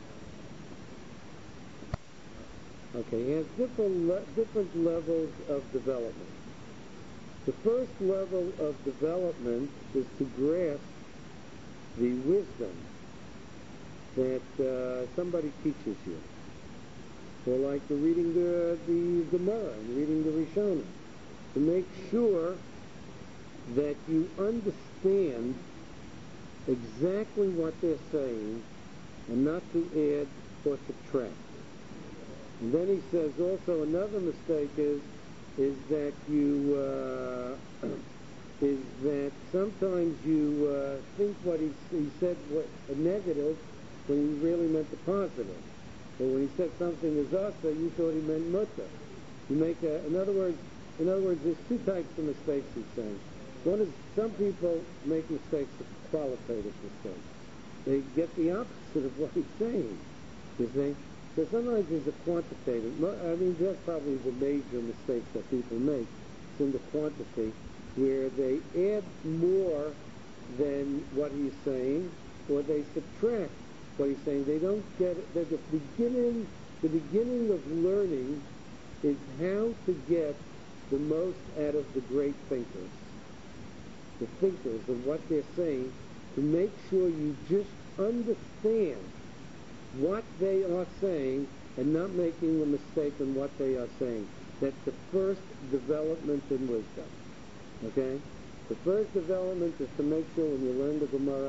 Okay, it has different, le- different levels of development. The first level of development is to grasp the wisdom that uh, somebody teaches you. So like the reading the, the Gemara and reading the Rishonim, to make sure that you understand exactly what they're saying and not to add or subtract. And then he says also another mistake is is that you uh, is that sometimes you uh, think what he, he said what, a negative when he really meant the positive. Or when he said something is asa, you thought he meant mutter. You make a, in other words, in other words, there's two types of mistakes he's saying. One is some people make mistakes, qualitative mistakes. They get the opposite of what he's saying. You see? So sometimes there's a quantitative. I mean, that's probably the major mistakes that people make. It's in the quantity, where they add more than what he's saying, or they subtract what he's saying. They don't get it. The beginning, the beginning of learning is how to get the most out of the great thinkers, the thinkers and what they're saying, to make sure you just understand what they are saying and not making a mistake in what they are saying. That's the first development in wisdom. Okay? The first development is to make sure when you learn the Gemara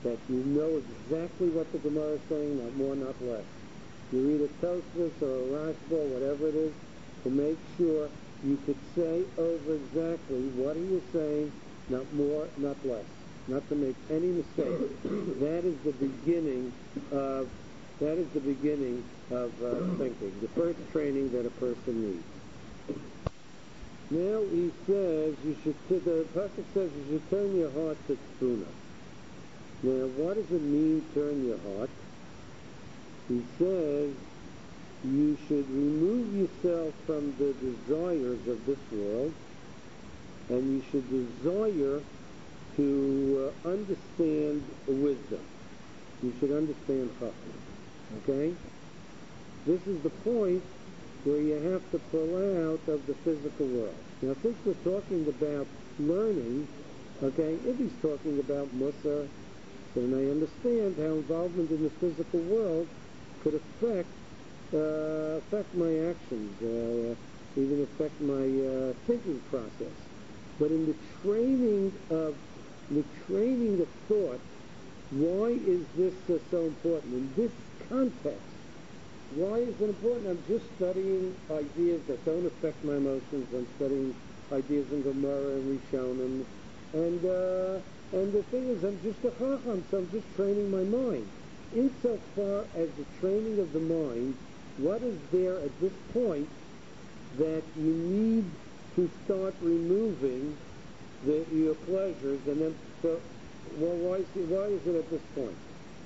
that you know exactly what the Gemara is saying, not more, not less. You read a Tosfos or a Rashba, whatever it is, to make sure you could say over exactly what he is saying, not more, not less, not to make any mistake. That is the beginning of that is the beginning of uh, thinking, the first training that a person needs. Now he says you should. The pasuk says you should turn your heart to Tzuna. Now, what does it mean, turn your heart? He says you should remove yourself from the desires of this world, and you should desire to uh, understand wisdom. You should understand Chachma. Okay? This is the point where you have to pull out of the physical world. Now, since we're talking about learning, okay, if he's talking about Musa, then I understand how involvement in the physical world could affect uh, affect my actions, uh, even affect my uh, thinking process. But in the training of the training of thought, why is this uh, so important? In this context, why is it important? I'm just studying ideas that don't affect my emotions. I'm studying ideas in Gemara and Rishonim. And, uh, and the thing is, I'm just a chacham, so I'm just training my mind. Insofar as the training of the mind, what is there at this point that you need to start removing the, your pleasures, and then, so, well, why is, it, why is it at this point?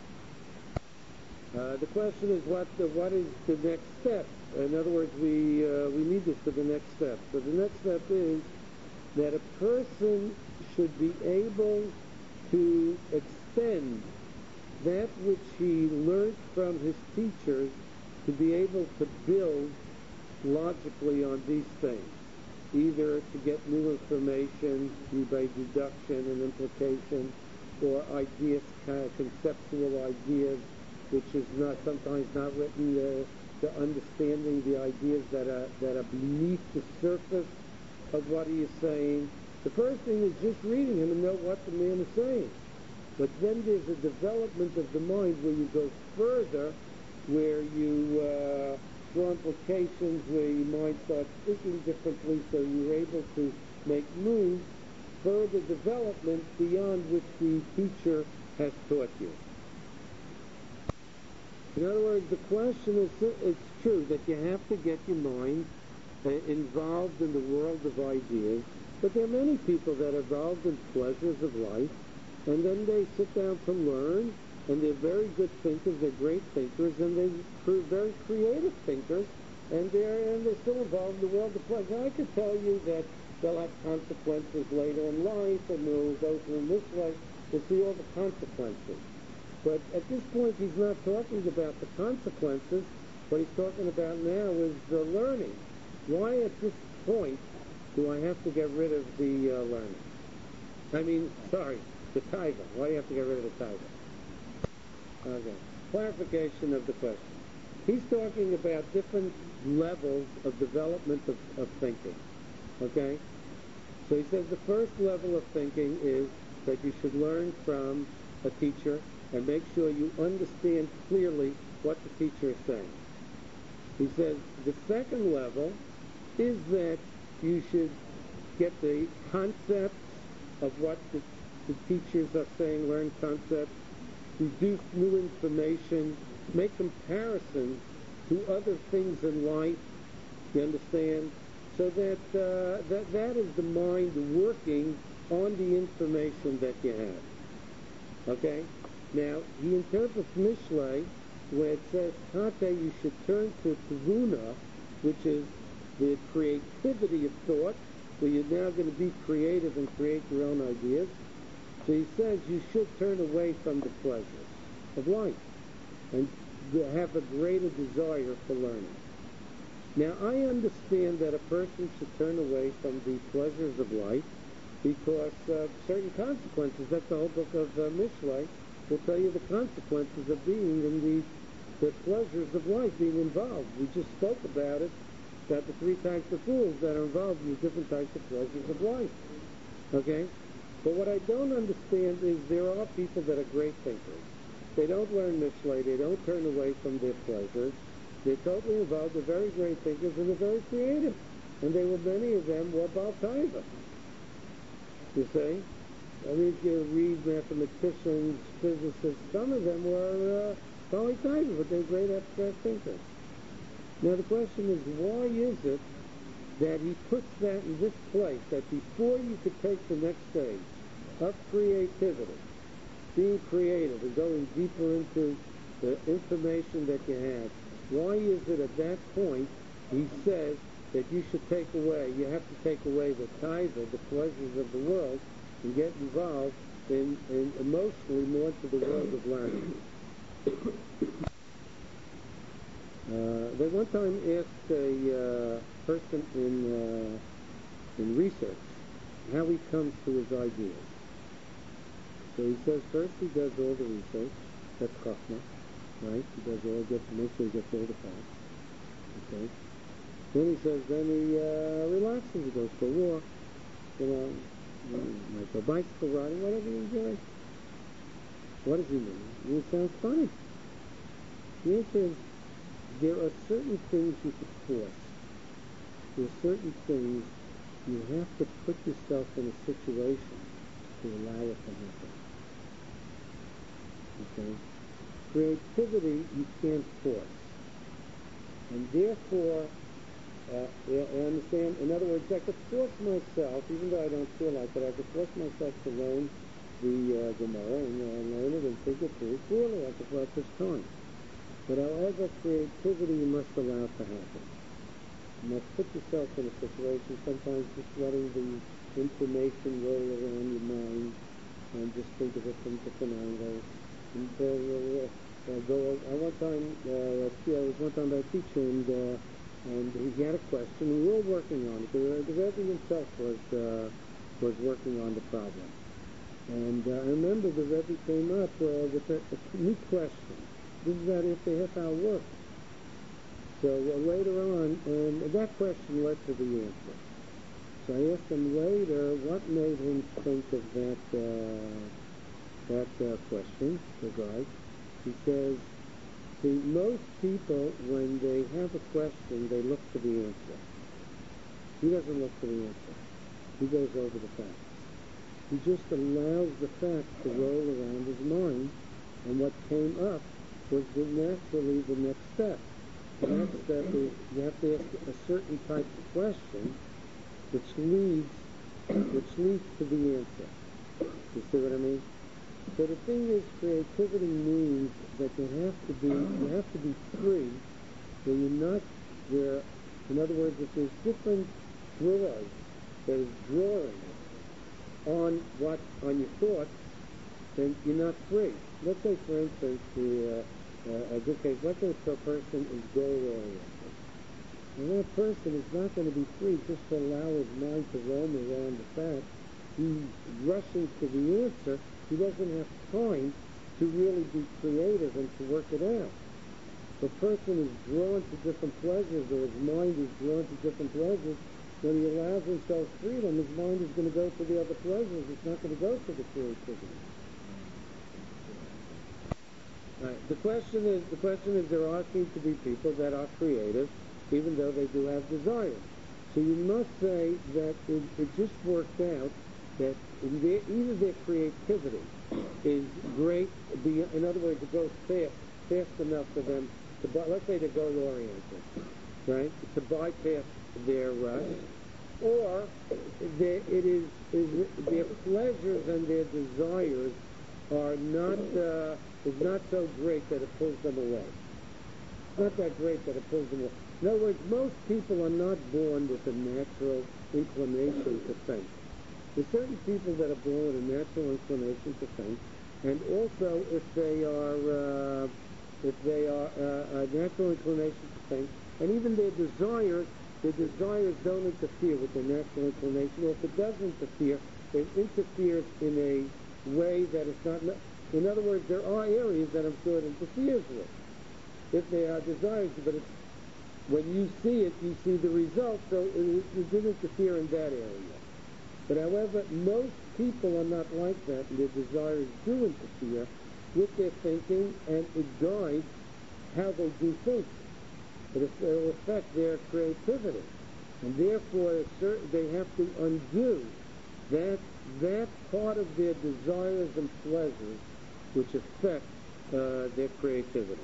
Uh, the question is, what the, what is the next step? In other words, we uh, we need this for the next step. So the next step is that a person should be able to extend that which he learned from his teachers to be able to build logically on these things, either to get new information by deduction and implication, or ideas, kind of conceptual ideas, which is not sometimes not written uh, to understanding the ideas that are that are beneath the surface of what he is saying. The first thing is just reading him and know what the man is saying. But then there's a development of the mind where you go further, where you uh, draw implications, where your mind starts thinking differently, so you're able to make moves, further development beyond which the teacher has taught you. In other words, the question is, it's true that you have to get your mind uh, involved in the world of ideas, but there are many people that are involved in pleasures of life, and then they sit down to learn, and they're very good thinkers, they're great thinkers, and they're very creative thinkers, and they're, and they're still involved in the world of pleasure. I could tell you that they'll have consequences later in life, and they'll go through this life, to see all the consequences. But at this point, he's not talking about the consequences. What he's talking about now is the learning. Why at this point do I have to get rid of the uh, learning? I mean, sorry, the taiva. Why do you have to get rid of the taiva? Okay. Clarification of the question. He's talking about different levels of development of, of thinking. Okay? So he says the first level of thinking is that you should learn from a teacher and make sure you understand clearly what the teacher is saying. He says the second level is that you should get the concepts of what the, the teachers are saying, learn concepts, deduce new information, make comparisons to other things in life, you understand? So that, uh, that that is the mind working on the information that you have. Okay? Now, he interprets Mishlei where it says, Tate, you should turn to Tvuna, which is the creativity of thought, where you're now going to be creative and create your own ideas. So he says you should turn away from the pleasures of life and have a greater desire for learning. Now, I understand that a person should turn away from the pleasures of life because of certain consequences. That's the whole book of uh, Mishlei. Will tell you the consequences of being in the, the pleasures of life, being involved. We just spoke about it, about the three types of fools that are involved in the different types of pleasures of life. Okay? But what I don't understand is there are people that are great thinkers. They don't learn Mishlei. They don't turn away from their pleasures. They're totally involved. They're very great thinkers, and they're very creative. And they were, many of them were Baal Taiva. You see? I mean, if you read mathematicians, physicists, some of them were uh, Baal Taiva, but they're great abstract thinkers. Now the question is, why is it that he puts that in this place, that before you could take the next stage of creativity, being creative and going deeper into the information that you have, why is it at that point he says that you should take away, you have to take away the taiva, the pleasures of the world, and get involved in, in emotionally more to the world of learning? Uh, they one time asked a uh, person in uh, in research how he comes to his ideas. So he says first he does all the research. That's Chachma, right? He does all, gets, make sure he gets all the facts. Okay. Then he says, then he uh, relaxes. He goes for a walk. You know, he might go bicycle riding, whatever he enjoys. What does he mean? It sounds funny. The answer is, there are certain things you could force. There are certain things you have to put yourself in a situation to allow it to happen. Okay? Creativity you can't force. And therefore, uh, I understand, in other words, I could force myself, even though I don't feel like it, I could force myself to learn the uh, Gemara and uh, learn it and think it through. Clearly, I could let this time. But however, creativity you must allow to happen. You must put yourself in a situation, sometimes just letting the information roll around your mind and just think of it from different angles. And uh, uh, go, I one time, uh, I was one time by a teacher, and, uh, and he had a question, and we were all working on it. The, the Rebbe himself was, uh, was working on the problem. And uh, I remember the Rebbe came up uh, with a, a new question. This is that after half hour work. So uh, later on, and that question led to the answer. So I asked him later what made him think of that uh, that uh, question, the guy. He says, see, most people, when they have a question, they look for the answer. He doesn't look for the answer. He goes over the facts. He just allows the facts to roll around his mind, and what came up was the, naturally the next step. The next step is you have to ask a certain type of question which leads which leads to the answer. You see what I mean? So the thing is, creativity means that you have to be you have to be free, where you're not where in other words, if there's different drawers that is drawing on what on your thoughts, then you're not free. Let's say, for instance, the, uh, uh, a good case, let's say a person is goal-oriented. And that person is not going to be free just to allow his mind to roam around the fact. He's rushing to the answer. He doesn't have time to really be creative and to work it out. If a person is drawn to different pleasures, or his mind is drawn to different pleasures, when he allows himself freedom, his mind is going to go to the other pleasures. It's not going to go to the creativity. Right. The question is, the question is, there are seem to be people that are creative, even though they do have desires. So you must say that it, it just worked out that in their, either their creativity is great, be, in other words, it goes fast, fast enough for them to, let's say they're goal-oriented, right, to bypass their rush, or it is, is their pleasures and their desires are not uh, is not so great that it pulls them away. It's not that great that it pulls them away. In other words, most people are not born with a natural inclination to think. There's certain people that are born with a natural inclination to think, and also if they are uh, if they are uh, a natural inclination to think, and even their desires, their desires don't interfere with their natural inclination, or if it does interfere, it interferes in a way that it's not. In other words, there are areas that I'm sure it interferes with, if they are desires, but it's, when you see it, you see the result, so it, it didn't interfere in that area. But however, most people are not like that, and their desires do interfere with their thinking, and it guides how they do things. It will affect their creativity, and therefore they have to undo that that part of their desires and pleasures which affect uh, their creativity.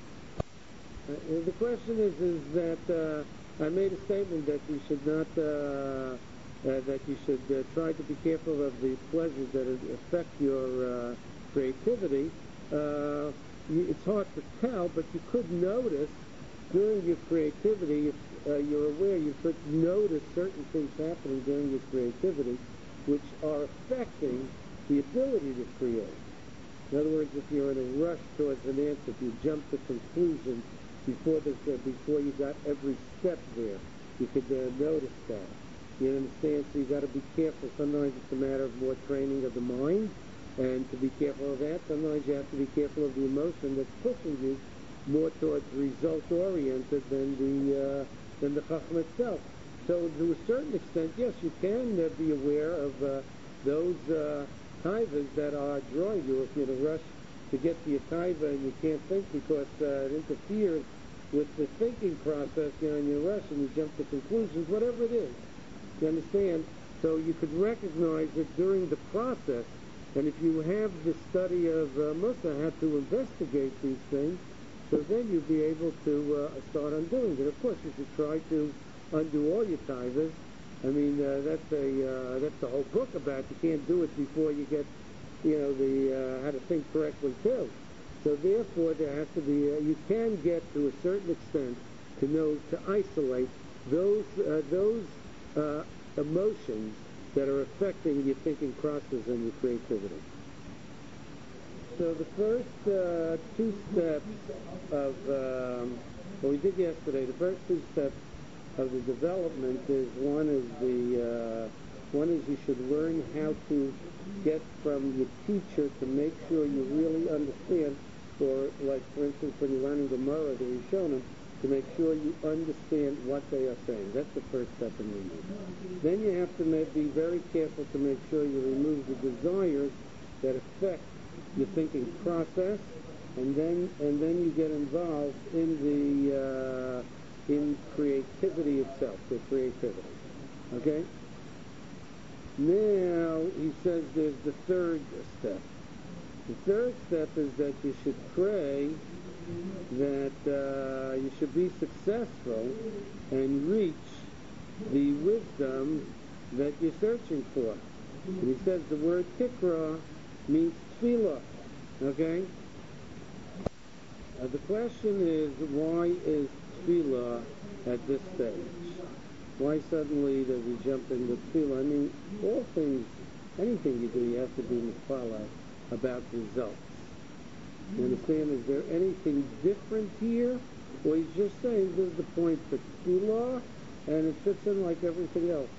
Uh, the question is, is that uh, I made a statement that you should not, uh, uh, that you should uh, try to be careful of the pleasures that affect your uh, creativity. Uh, you, it's hard to tell, but you could notice during your creativity, if uh, you're aware, you could notice certain things happening during your creativity which are affecting the ability to create. In other words, if you're in a rush towards an answer, if you jump to conclusions before the, uh, before you got every step there, you could uh, notice that. You understand? So you got to be careful. Sometimes it's a matter of more training of the mind, and to be careful of that, sometimes you have to be careful of the emotion that's pushing you more towards result-oriented than the uh, than the chacham itself. So to a certain extent, yes, you can uh, be aware of uh, those uh, taivas that are drawing you. If you're in a rush to get to your taiva and you can't think because uh, it interferes with the thinking process, you know, and you're rush and you jump to conclusions, whatever it is. You understand? So you could recognize it during the process, and if you have the study of uh, Musa, how to investigate these things, so then you'll be able to uh, start undoing it. Of course, you should try to undo all your taivas. I mean, uh, that's a uh, that's the whole book about. You can't do it before you get, you know, the uh, how to think correctly too. So therefore, there has to be. Uh, you can get to a certain extent to know to isolate those uh, those uh, emotions that are affecting your thinking process and your creativity. So the first uh, two steps of um, what we did yesterday, the first two steps of the development is one is the uh, one is you should learn how to get from your teacher to make sure you really understand, or like for instance when you're learning Gemara, the Rishonim, to make sure you understand what they are saying. That's the first step in reading. Then you have to make, be very careful to make sure you remove the desires that affect your thinking process, and then and then you get involved in the uh, in creativity itself, the creativity. Okay? Now he says there's the third step. The third step is that you should pray that uh, you should be successful and reach the wisdom that you're searching for. And he says the word tikra means tefillah. Okay? Uh, the question is, why is tefillah at this stage? Why suddenly does he jump into tefillah? I mean, all things, anything you do, you have to be mifala about results. You understand? Is there anything different here? Or he's just saying this is the point for tefillah, and it fits in like everything else.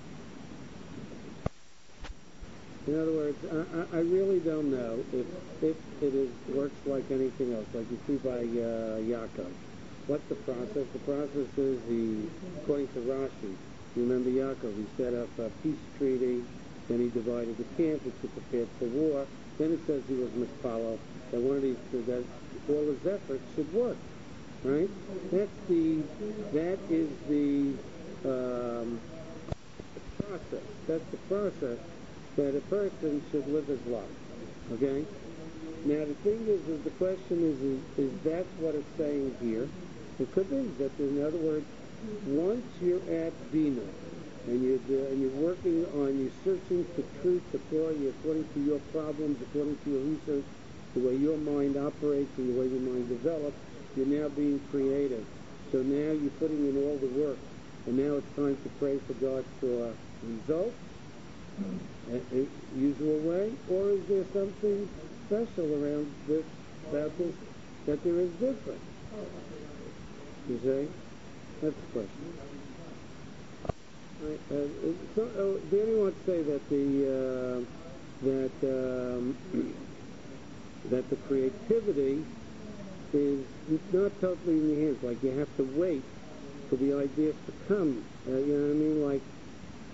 In other words, I, I really don't know if if it is works like anything else, like you see by uh, Yaakov. What's the process? The process is he, according to Rashi, you remember Yaakov, he set up a peace treaty, then he divided the camp, which he prepared for war. Then it says he was mispalo, that one of these, that all his efforts should work, right? That's the, that is the um, process. That's the process that a person should live his life, okay? Now the thing is, is the question is, is, is that what it's saying here? It could be that, in other words, once you're at Bina, and you're, uh, and you're working on, you're searching for truth according, according to your problems, according to your research, the way your mind operates and the way your mind develops, you're now being creative. So now you're putting in all the work, and now it's time to pray for God for results, a, a usual way, or is there something special around this, about this, that there is different? You see? That's the question. Right. Uh, so, oh, Danny wants to say that the uh, that um, that the creativity is not totally in your hands. Like you have to wait for the ideas to come. Uh, you know what I mean? Like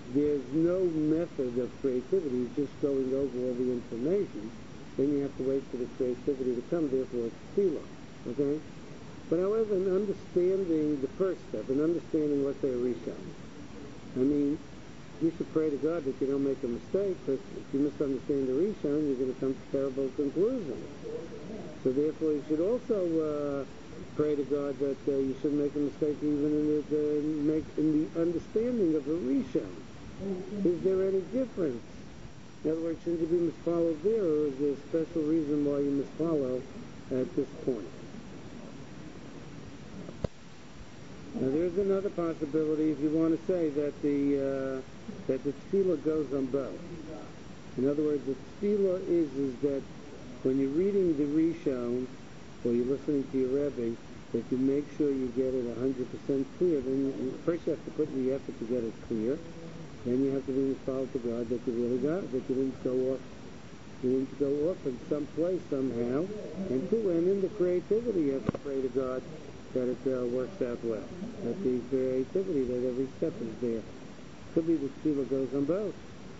there's no method of creativity, it's just going over all the information, then you have to wait for the creativity to come, therefore it's tefillah, okay? But however, in understanding the first step, in understanding, let's say, a rishon, I mean, you should pray to God that you don't make a mistake, because if you misunderstand the rishon, you're going to come to terrible conclusions. So therefore, you should also uh, pray to God that uh, you shouldn't make a mistake even in the, the, make, in the understanding of the rishon. Is there any difference? In other words, shouldn't you be misfollowed there, or is there a special reason why you misfollow at this point? Now, there's another possibility if you want to say that the uh, that the tefillah goes on both. In other words, the tefillah is is that when you're reading the rishon or you're listening to your Rebbe, that you make sure you get it one hundred percent clear. Then you, first you have to put in the effort to get it clear. Then you have to be misfollowed to God that you really got it, that you didn't go off, you didn't go off in some place somehow. And two, and in the creativity, you have to pray to God that it uh, works out well. That the creativity, that every step is there. Could be the tefillah goes on both.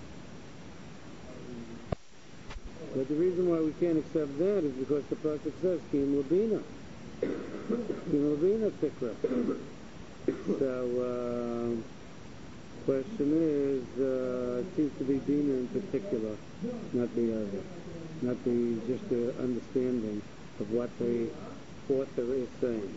But the reason why we can't accept that is because the pasuk says, Kim Labina. Kim Labina Tikra. So, uh, question is, uh, it seems to be Bina in particular, not the other. Not the, just the understanding of what the author is saying.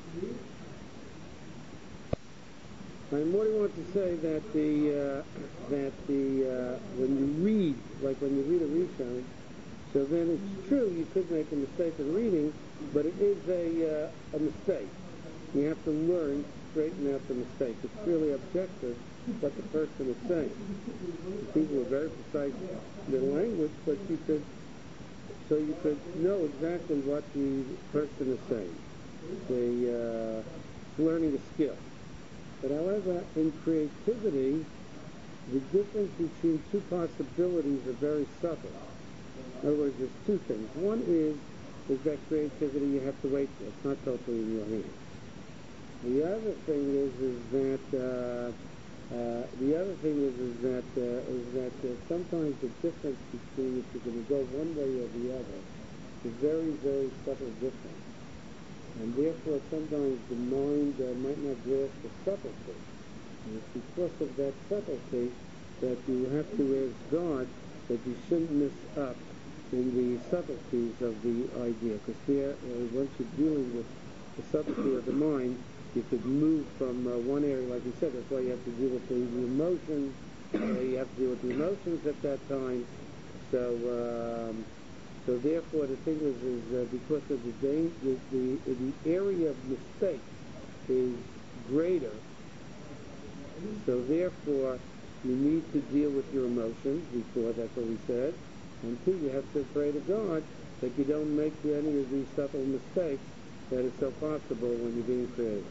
And Morty wants to say that the, uh, that the, uh, when you read, like when you read a rishon, so then it's true you could make a mistake in reading, but it is a, uh, a mistake. You have to learn, straighten out the mistake. It's really objective what the person is saying. People are very precise in their language, but you could, so you could know exactly what the person is saying. The uh, learning a skill. But however, in creativity, the difference between two possibilities are very subtle. In other words, there's two things. One is, is that creativity you have to wait for. It's not totally in your hands. The other thing is, is that uh, uh, the other thing is, is that uh, is that uh, sometimes the difference between if you're going to go one way or the other is very, very subtle difference, and therefore sometimes the mind uh, might not grasp the subtlety. And it's because of that subtlety that you have to ask God that you shouldn't miss up in the subtleties of the idea, because there, uh, once you're dealing with the subtlety of the mind, you could move from uh, one area, like you said, that's why you have to deal with the, the emotions, uh, you have to deal with the emotions at that time. So, um, so therefore the thing is, is uh, because of the, the, the, the area of mistake is greater, so therefore you need to deal with your emotions before, that's what we said. And two, you have to pray to God that you don't make any of these subtle mistakes that is so possible when you're being creative.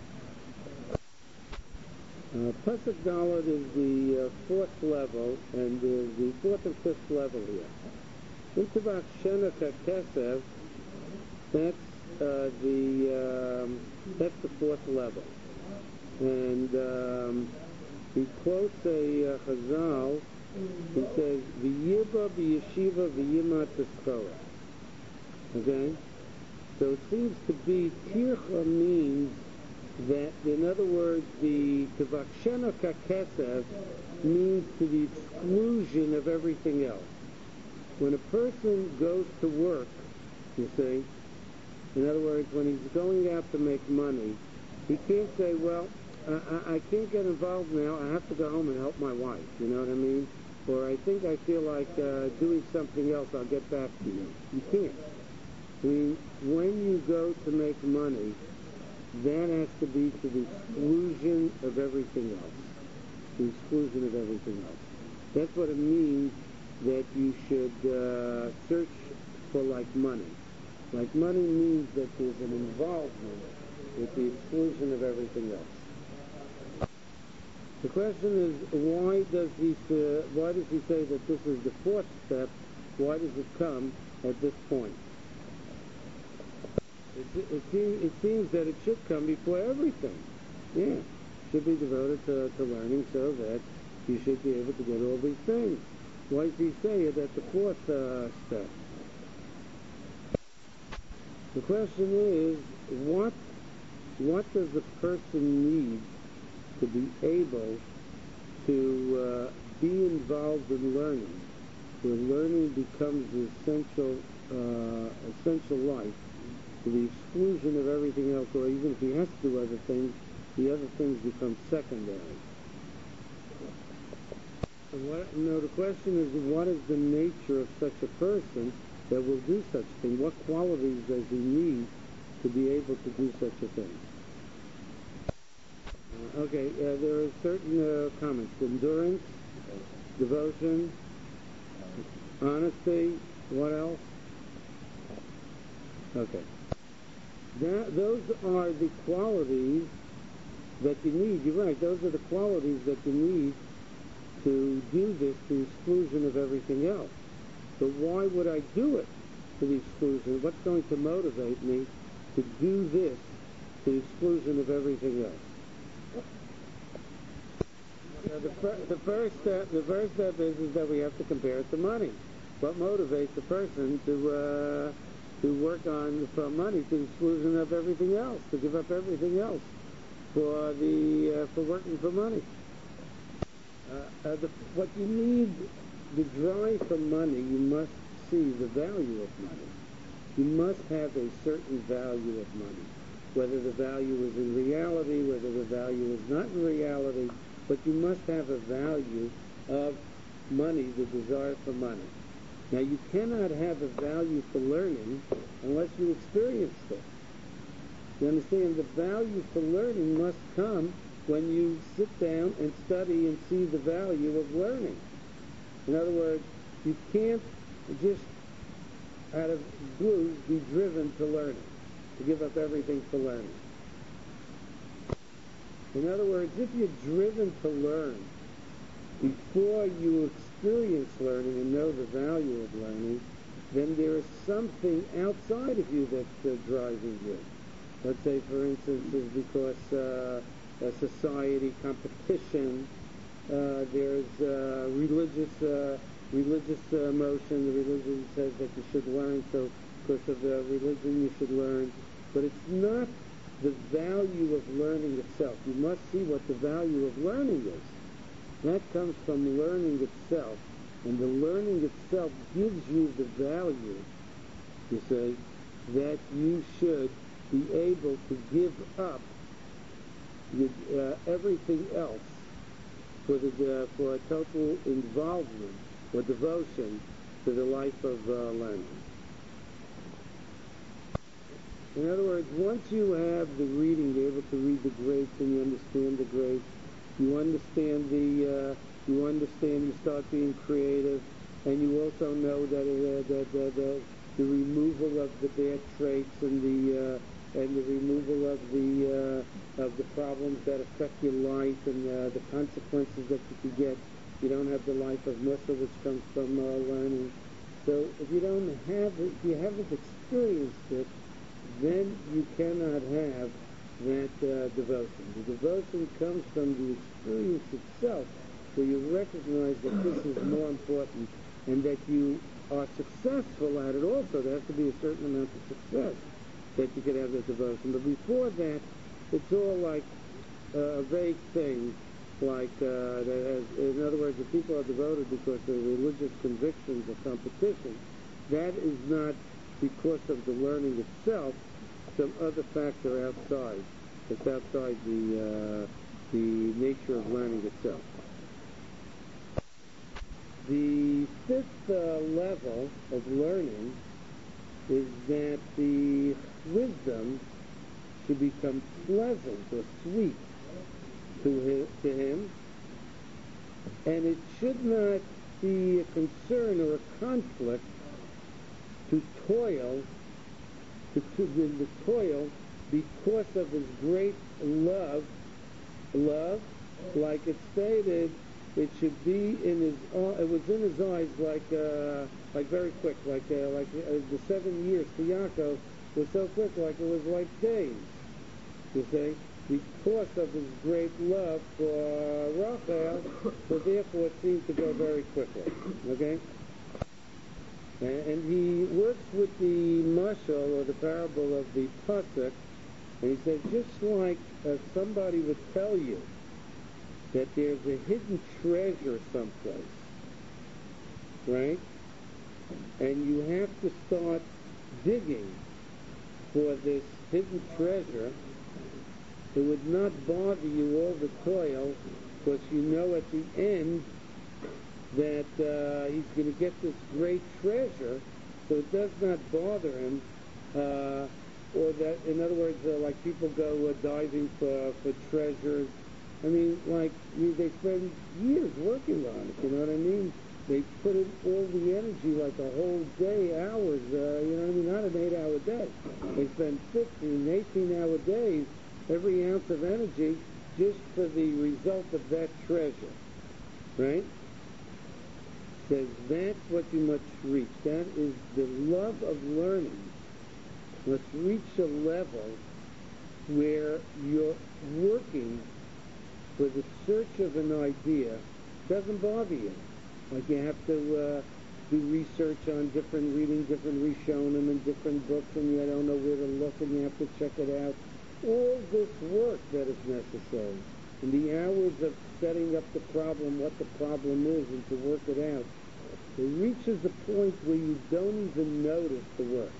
Uh, Pasuk Dalet is the uh, fourth level, and is the fourth and fifth level here. Intavach Shena Kakesev, that's uh, the um, that's the fourth level, and um, he quotes a uh, Chazal. He says, "V'yiba b'yeshiva v'yima t'schora." Okay, so it seems to be tircha means that, in other words, the tevakshena kakesev means to the exclusion of everything else. When a person goes to work, you see, in other words, when he's going out to make money, he can't say, well, I, I, I can't get involved now, I have to go home and help my wife, you know what I mean? Or I think I feel like uh, doing something else, I'll get back to you. You can't. I mean, when you go to make money, that has to be to the exclusion of everything else. The exclusion of everything else. That's what it means that you should uh, search for like money. Like money means that there's an involvement with the exclusion of everything else. The question is, why does he uh, why does he say that this is the fourth step? Why does it come at this point? It, it, seems, it seems that it should come before everything. Yeah, should be devoted to, to learning so that you should be able to get all these things. Why does he say it at the fourth uh, step? The question is, what what does a person need to be able to uh, be involved in learning, where learning becomes the essential, uh, essential life, to the exclusion of everything else, or even if he has to do other things, the other things become secondary. And what, no, the question is, what is the nature of such a person that will do such a thing? What qualities does he need to be able to do such a thing? Uh, okay, uh, there are certain uh, comments. Endurance, devotion, honesty, what else? Okay. That, those are the qualities that you need. You're right, those are the qualities that you need to do this to the exclusion of everything else. But why would I do it to the exclusion? What's going to motivate me to do this to the exclusion of everything else? Now, the, fir- the first step, the first step is, is that we have to compare it to money. What motivates a person to uh, to work on for money to the exclusion of everything else, to give up everything else for the uh, for working for money? Uh, uh, the, what you need, the drive for money, you must see the value of money. You must have a certain value of money, whether the value is in reality, whether the value is not in reality, but you must have a value of money, the desire for money. Now, you cannot have a value for learning unless you experience it. You understand? The value for learning must come when you sit down and study and see the value of learning. In other words, you can't just out of blue be driven to learning, to give up everything for learning. In other words, if you're driven to learn before you experience learning and know the value of learning, then there is something outside of you that's uh, driving you. Let's say, for instance, is because uh, a society, competition, uh, there's uh, religious uh, religious uh, motion. The religion says that you should learn, so because of the religion you should learn. But it's not the value of learning itself. You must see what the value of learning is. That comes from learning itself. And the learning itself gives you the value, you say, that you should be able to give up the, uh, everything else for the uh, for a total involvement or devotion to the life of uh, learning. In other words, once you have the reading, you're able to read the greats and you understand the greats, you understand the, uh, you understand, you start being creative, and you also know that uh, that, that, that the removal of the bad traits and the uh, and the removal of the uh, of the problems that affect your life and uh, the consequences that you could get. You don't have the life of Musa, which comes from uh, learning. So if you don't have it, if you haven't experienced it, then you cannot have that uh, devotion. The devotion comes from the experience itself, where you recognize that this is more important and that you are successful at it also. There has to be a certain amount of success that you could have that devotion. But before that, it's all like uh, vague things, like, uh, that has, in other words, if people are devoted because of religious convictions or competition, that is not because of the learning itself, some other factor outside. It's outside the, uh, the nature of learning itself. The fifth uh, level of learning is that the wisdom should become pleasant or sweet to him, to him, and it should not be a concern or a conflict to toil, to, to the, the toil because of his great love, love, like it stated, it should be in his, it was in his eyes like, uh, like very quick, like, uh, like uh, the seven years to Yaakov was so quick, like it was like days, you see. because of his great love for Rachel, so therefore it seems to go very quickly. Okay? And he works with the mashal, or the parable of the pasuk, and he says, just like uh, somebody would tell you that there's a hidden treasure someplace, right? And you have to start digging for this hidden treasure, it would not bother you all the toil, because you know at the end that uh, he's going to get this great treasure, so it does not bother him. Uh, or that, in other words, uh, like people go uh, diving for, for treasures. I mean, like, you, they spend years working on it, you know what I mean? They put in all the energy, like a whole day, hours, uh, you know what I mean? Not an eight-hour day. They spend fifteen, eighteen-hour days, every ounce of energy, just for the result of that treasure, right? Says that's what you must reach. That is the love of learning. Must reach a level where you're working for the search of an idea. Doesn't bother you. Like you have to uh, do research on different, reading different Rishonim and different books, and you don't know where to look, and you have to check it out. All this work that is necessary, and the hours of setting up the problem, what the problem is, and to work it out, it reaches a point where you don't even notice the work.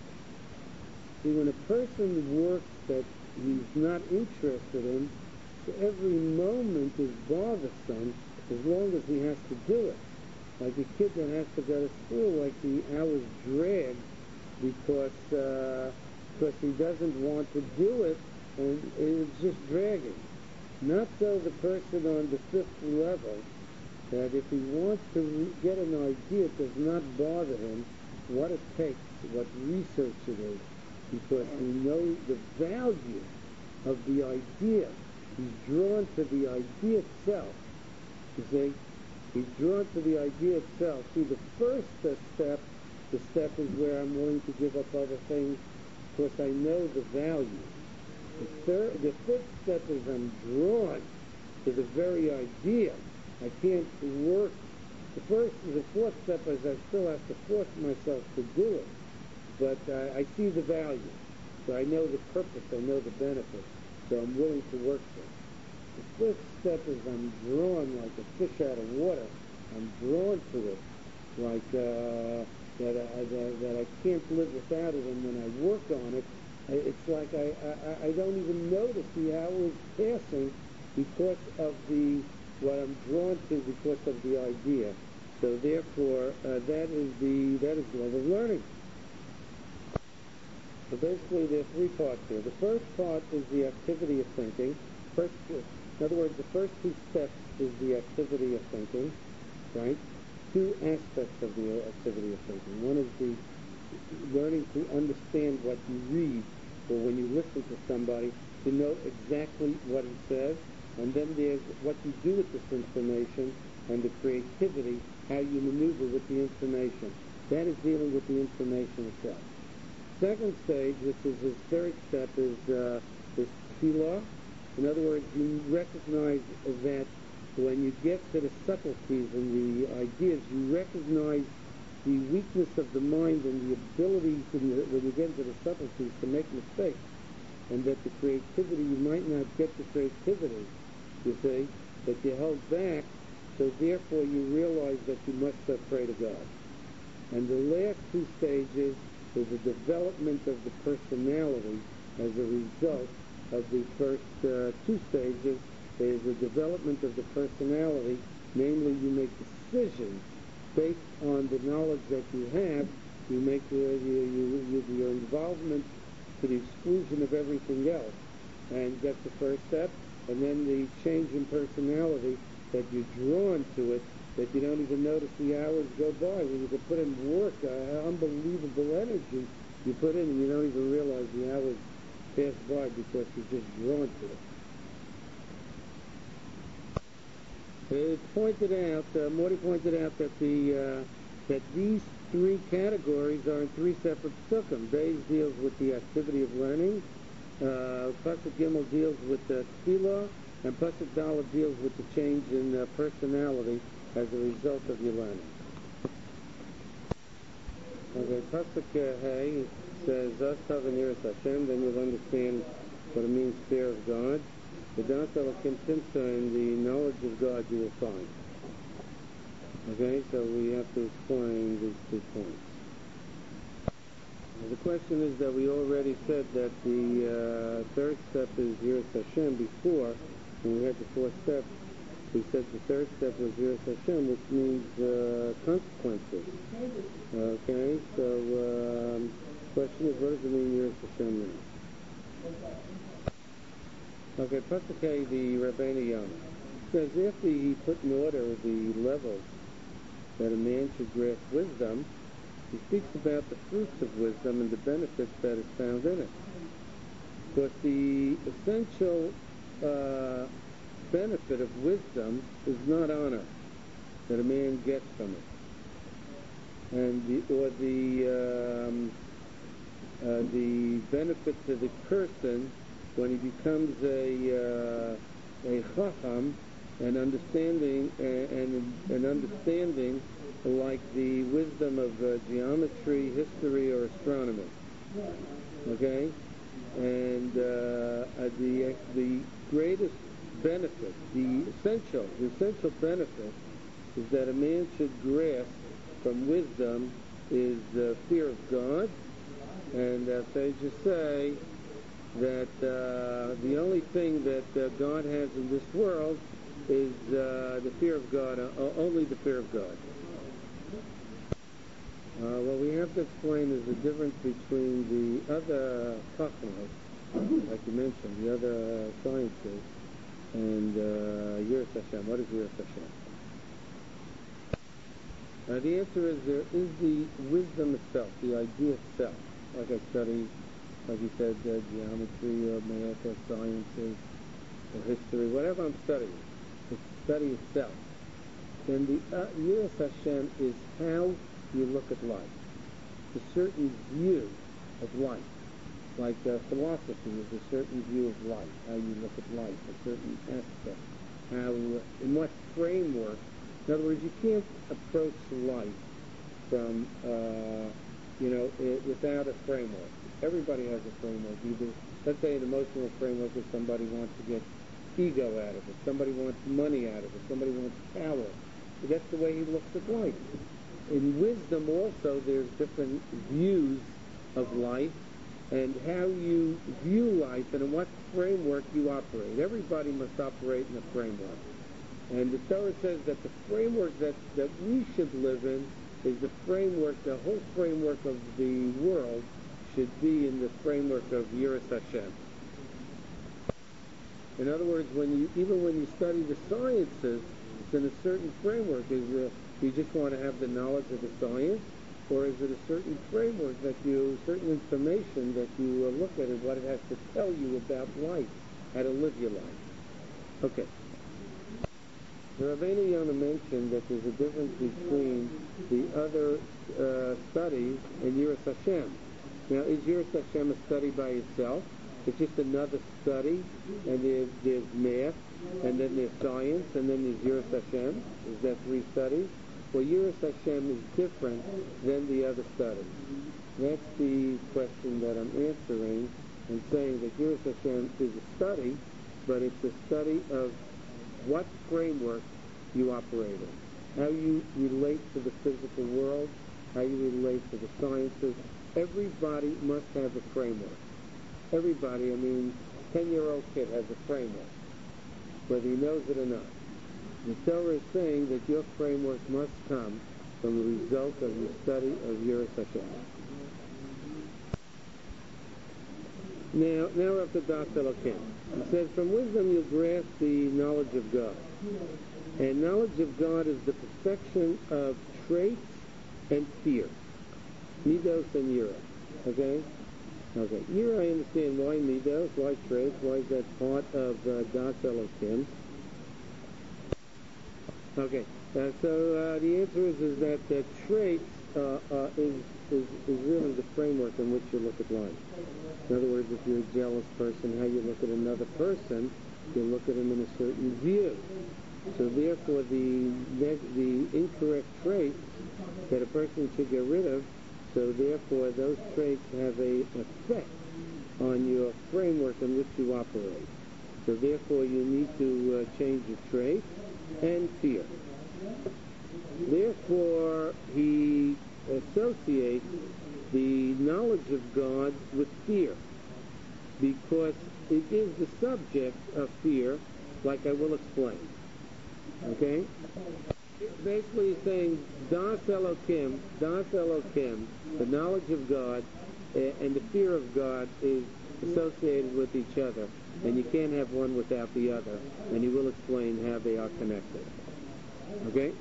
See, when a person works that he's not interested in, so every moment is bothersome as long as he has to do it. Like a kid that has to go to school, like the hours drag because uh, because he doesn't want to do it, and it's just dragging. Not so the person on the fifth level, that if he wants to get an idea, it does not bother him what it takes, what research it is, because he knows the value of the idea. He's drawn to the idea itself. You see? He's drawn to the idea itself. See, the first uh, step, the step is where I'm willing to give up other things because I know the value. The third, the fifth step is I'm drawn to the very idea. I can't work. The first, the fourth step is I still have to force myself to do it, but uh, I see the value. So I know the purpose, I know the benefit, so I'm willing to work for it. The fifth step is I'm drawn like a fish out of water. I'm drawn to it, like uh, that, I, that, that I can't live without it, and when I work on it, it's like I, I, I don't even notice the hours passing because of the what I'm drawn to because of the idea. So therefore, uh, that is the that is love of learning. So basically, there are three parts here. The first part is the activity of thinking. First, in other words, the first two steps is the activity of thinking, right? Two aspects of the activity of thinking. One is the learning to understand what you read, or when you listen to somebody, to know exactly what he says. And then there's what you do with this information and the creativity, how you maneuver with the information. That is dealing with the information itself. Second stage, which is his third step, is uh, is tefillah. In other words, you recognize that when you get to the subtleties and the ideas, you recognize the weakness of the mind and the ability to, when you get into the subtleties, to make mistakes, and that the creativity, you might not get the creativity, you see, that you held back, so therefore you realize that you must uh, pray to God. And the last two stages is the development of the personality as a result of the first uh, two stages. Is the development of the personality, namely you make decisions based on the knowledge that you have. You make uh, you, you, you, your involvement to the exclusion of everything else, and that's the first step. And then the change in personality, that you're drawn to it, that you don't even notice the hours go by. When you can put in work, uh, unbelievable energy you put in, and you don't even realize the hours pass by because you're just drawn to it. It's pointed out, uh, Morty pointed out that the uh, that these three categories are in three separate psukim. Beis deals with the activity of learning, Uh, Pasuk Gimel deals with the tefillah, and Pasuk Dalet deals with the change in uh, personality as a result of your learning. Okay, Pasuk uh, Hey says, Zastav and Yiras Hashem, then you'll understand what it means, fear of God. The Daat Elokim Timsa, in the knowledge of God you will find. Okay, so we have to explain these two points. The question is that we already said that the uh, third step is Yiras Hashem. Before, when we had the four steps, we said the third step was Yiras Hashem, which means uh, consequences. Okay, so um, the question is, what does it mean Yiras Hashem means? Okay, Pasuk, the Rabbeinu Yonah says, after he put in order the levels that a man should grasp wisdom, he speaks about the fruits of wisdom and the benefits that is found in it. But the essential uh, benefit of wisdom is not honor that a man gets from it, and the, or the um, uh, the benefit to the person when he becomes a uh, a chacham and understanding and, and understanding like the wisdom of uh, geometry, history, or astronomy. Okay, and uh, uh, the the greatest benefit, the essential, the essential benefit, is that a man should grasp from wisdom is uh, fear of God, and uh, sages say that uh, the only thing that uh, God has in this world is uh, the fear of God, uh, only the fear of God. Uh, what we have to explain is the difference between the other chachmas, like you mentioned, the other uh, sciences, and uh, Yiras Hashem. What is Yiras Hashem? Uh, the answer is there is the wisdom itself, the idea itself. Like I study, like you said, uh, geometry or math or sciences or history, whatever I'm studying, the study itself. Then the uh, Yiras Hashem is how you look at life. It's a certain view of life. Like uh, philosophy is a certain view of life, how you look at life, a certain aspect, how, uh, in what framework. In other words, you can't approach life from, uh, you know, it, without a framework. Everybody has a framework. Either, let's say an emotional framework is somebody wants to get ego out of it, somebody wants money out of it, somebody wants power. That's the way he looks at life. In wisdom also, there's different views of life and how you view life and in what framework you operate. Everybody must operate in a framework. And the Torah says that the framework that, that we should live in is the framework, the whole framework of the world should be in the framework of Yiras Hashem. In other words, when you, even when you study the sciences, it's in a certain framework. Is uh, you just want to have the knowledge of the science, or is it a certain framework that you, certain information that you uh, look at and what it has to tell you about life, how to live your life? Okay. The Rabbeinu Yonah mentioned that there's a difference between the other uh, studies and Yiras Hashem. Now, is Yiras Hashem a study by itself? It's just another study, and there's, there's math, and then there's science, and then there's Yiras Hashem. Is that three studies? Well, Yiras Hashem is different than the other studies. That's the question that I'm answering and saying that Yiras Hashem is a study, but it's a study of what framework you operate in, how you relate to the physical world, how you relate to the sciences. Everybody must have a framework. Everybody, I mean, ten-year-old kid has a framework, whether he knows it or not. The Torah is saying that your framework must come from the result of your study of Yiras Hashem. Now, now we're up to Daat Elokim. It says, from wisdom you'll grasp the knowledge of God. And knowledge of God is the perfection of traits and fear. Midos and Yira. Okay? Okay. Yira, I understand why Midos, why traits, why is that part of uh, Daat Elokim? Okay. Uh, so uh, the answer is, is that uh, traits uh, uh, is, is, is really the framework in which you look at life. In other words, if you're a jealous person, how you look at another person, you look at him in a certain view. So therefore, the the incorrect traits that a person should get rid of, so therefore those traits have a effect on your framework in which you operate. So therefore you need to uh, change your trait and fear. Therefore he associates the knowledge of God with fear, because it is the subject of fear, like I will explain. Okay? Basically saying, Das Elokim, Das Elokim, the knowledge of God uh, and the fear of God is associated with each other, and you can't have one without the other, and he will explain how they are connected. Okay?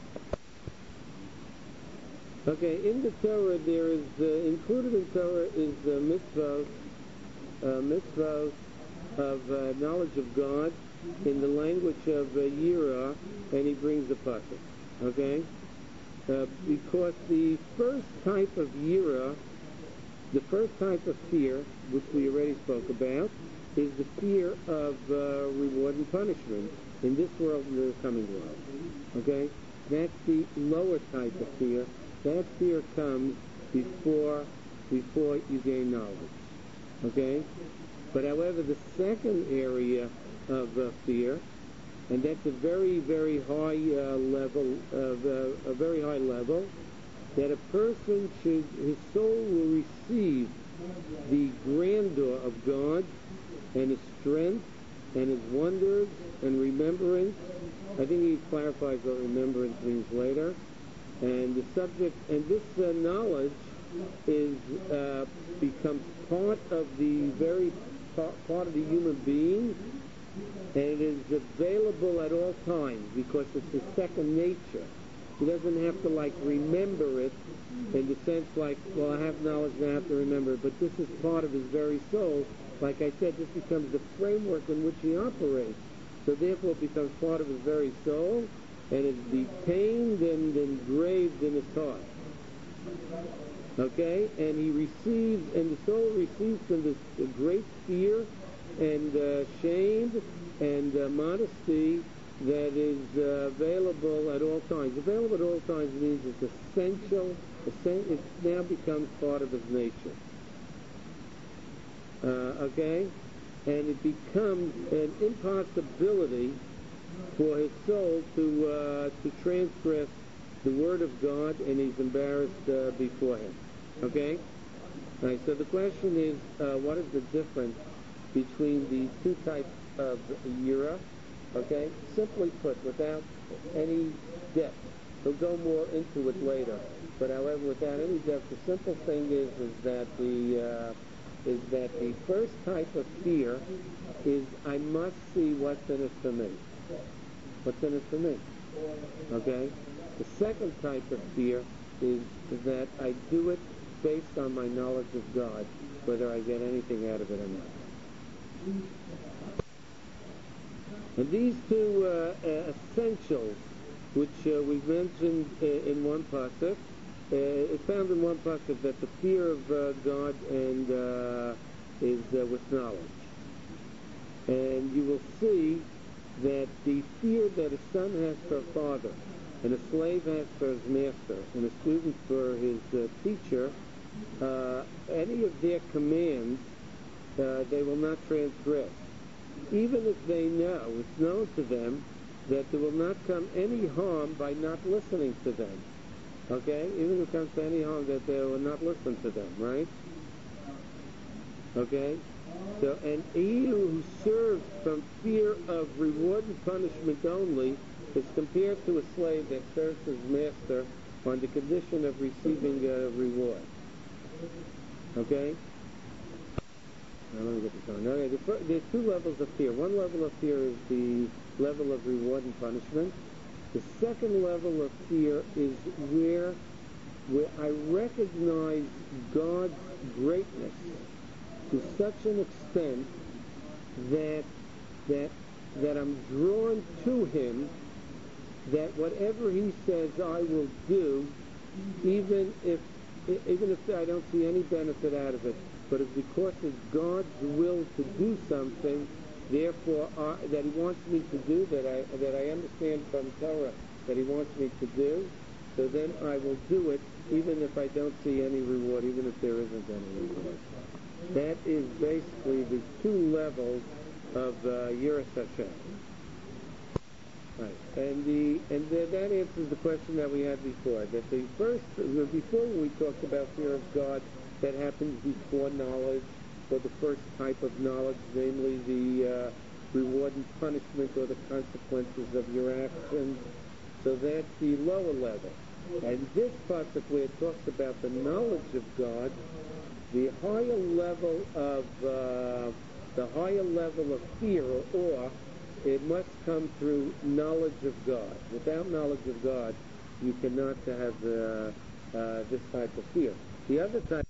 Okay, in the Torah there is, uh, included in Torah is uh, mitzvot, uh, mitzvot of uh, knowledge of God in the language of uh, Yira, and he brings a pasuk. Okay? Uh, because the first type of Yira, the first type of fear, which we already spoke about, is the fear of uh, reward and punishment in this world and the coming world. Okay? That's the lower type of fear. That fear comes before before you gain knowledge. Okay? But however, the second area of uh, fear, and that's a very, very high uh, level, of uh, a very high level, that a person should, his soul will receive the grandeur of God and his strength and his wonders and remembrance. I think he clarifies what remembrance means later. And the subject, and this uh, knowledge is uh, becomes part of the very part, part of the human being, and it is available at all times because it's his second nature. He doesn't have to like remember it in the sense like, well, I have knowledge and I have to remember it, but this is part of his very soul. Like I said, this becomes the framework in which he operates. So therefore it becomes part of his very soul, and it's detained and engraved in his heart. Okay? And he receives, and the soul receives from this uh, great fear and uh, shame and uh, modesty that is uh, available at all times. Available at all times means it's essential. It now becomes part of his nature. Uh, okay? And it becomes an impossibility for his soul to uh, to transgress the word of God, and he's embarrassed uh, before him. Okay? All right, so the question is, uh, what is the difference between the two types of yira? Okay? Simply put, without any depth. He'll go more into it later. But however, without any depth, the simple thing is is that the uh, is that the first type of fear is I must see what's in it for me. What's in it for me? Okay? The second type of fear is that I do it based on my knowledge of God, whether I get anything out of it or not. And these two uh, uh, essentials, which uh, we've mentioned uh, in one pasuk, uh, it's found in one pasuk that the fear of uh, God and uh, is uh, with knowledge. And you will see that the fear that a son has for a father, and a slave has for his master, and a student for his uh, teacher, uh, any of their commands, uh, they will not transgress. Even if they know, it's known to them, that there will not come any harm by not listening to them. Okay? Even if it comes to any harm, that they will not listen to them, right? Okay? So, and he who serves from fear of reward and punishment only is compared to a slave that serves his master on the condition of receiving a reward. Okay? Now let me get this on. Okay, the fir- there's two levels of fear. One level of fear is the level of reward and punishment. The second level of fear is where, where I recognize God's greatness to such an extent that that that I'm drawn to him, that whatever he says I will do, even if even if I don't see any benefit out of it. but it's because it's God's will to do something, therefore, uh, that he wants me to do, that I, that I understand from Torah that he wants me to do, so then I will do it, even if I don't see any reward, even if there isn't any reward. That is basically the two levels of uh, Yiras Hashem. Right. And the and the, that answers the question that we had before. That the first, before we talked about fear of God, that happens before knowledge, or the first type of knowledge, namely the uh, reward and punishment or the consequences of your actions. So that's the lower level. And this pasuk where it talks about the knowledge of God, the higher level of uh, the higher level of fear or awe, it must come through knowledge of God. Without knowledge of God, you cannot have uh, uh, this type of fear. The other type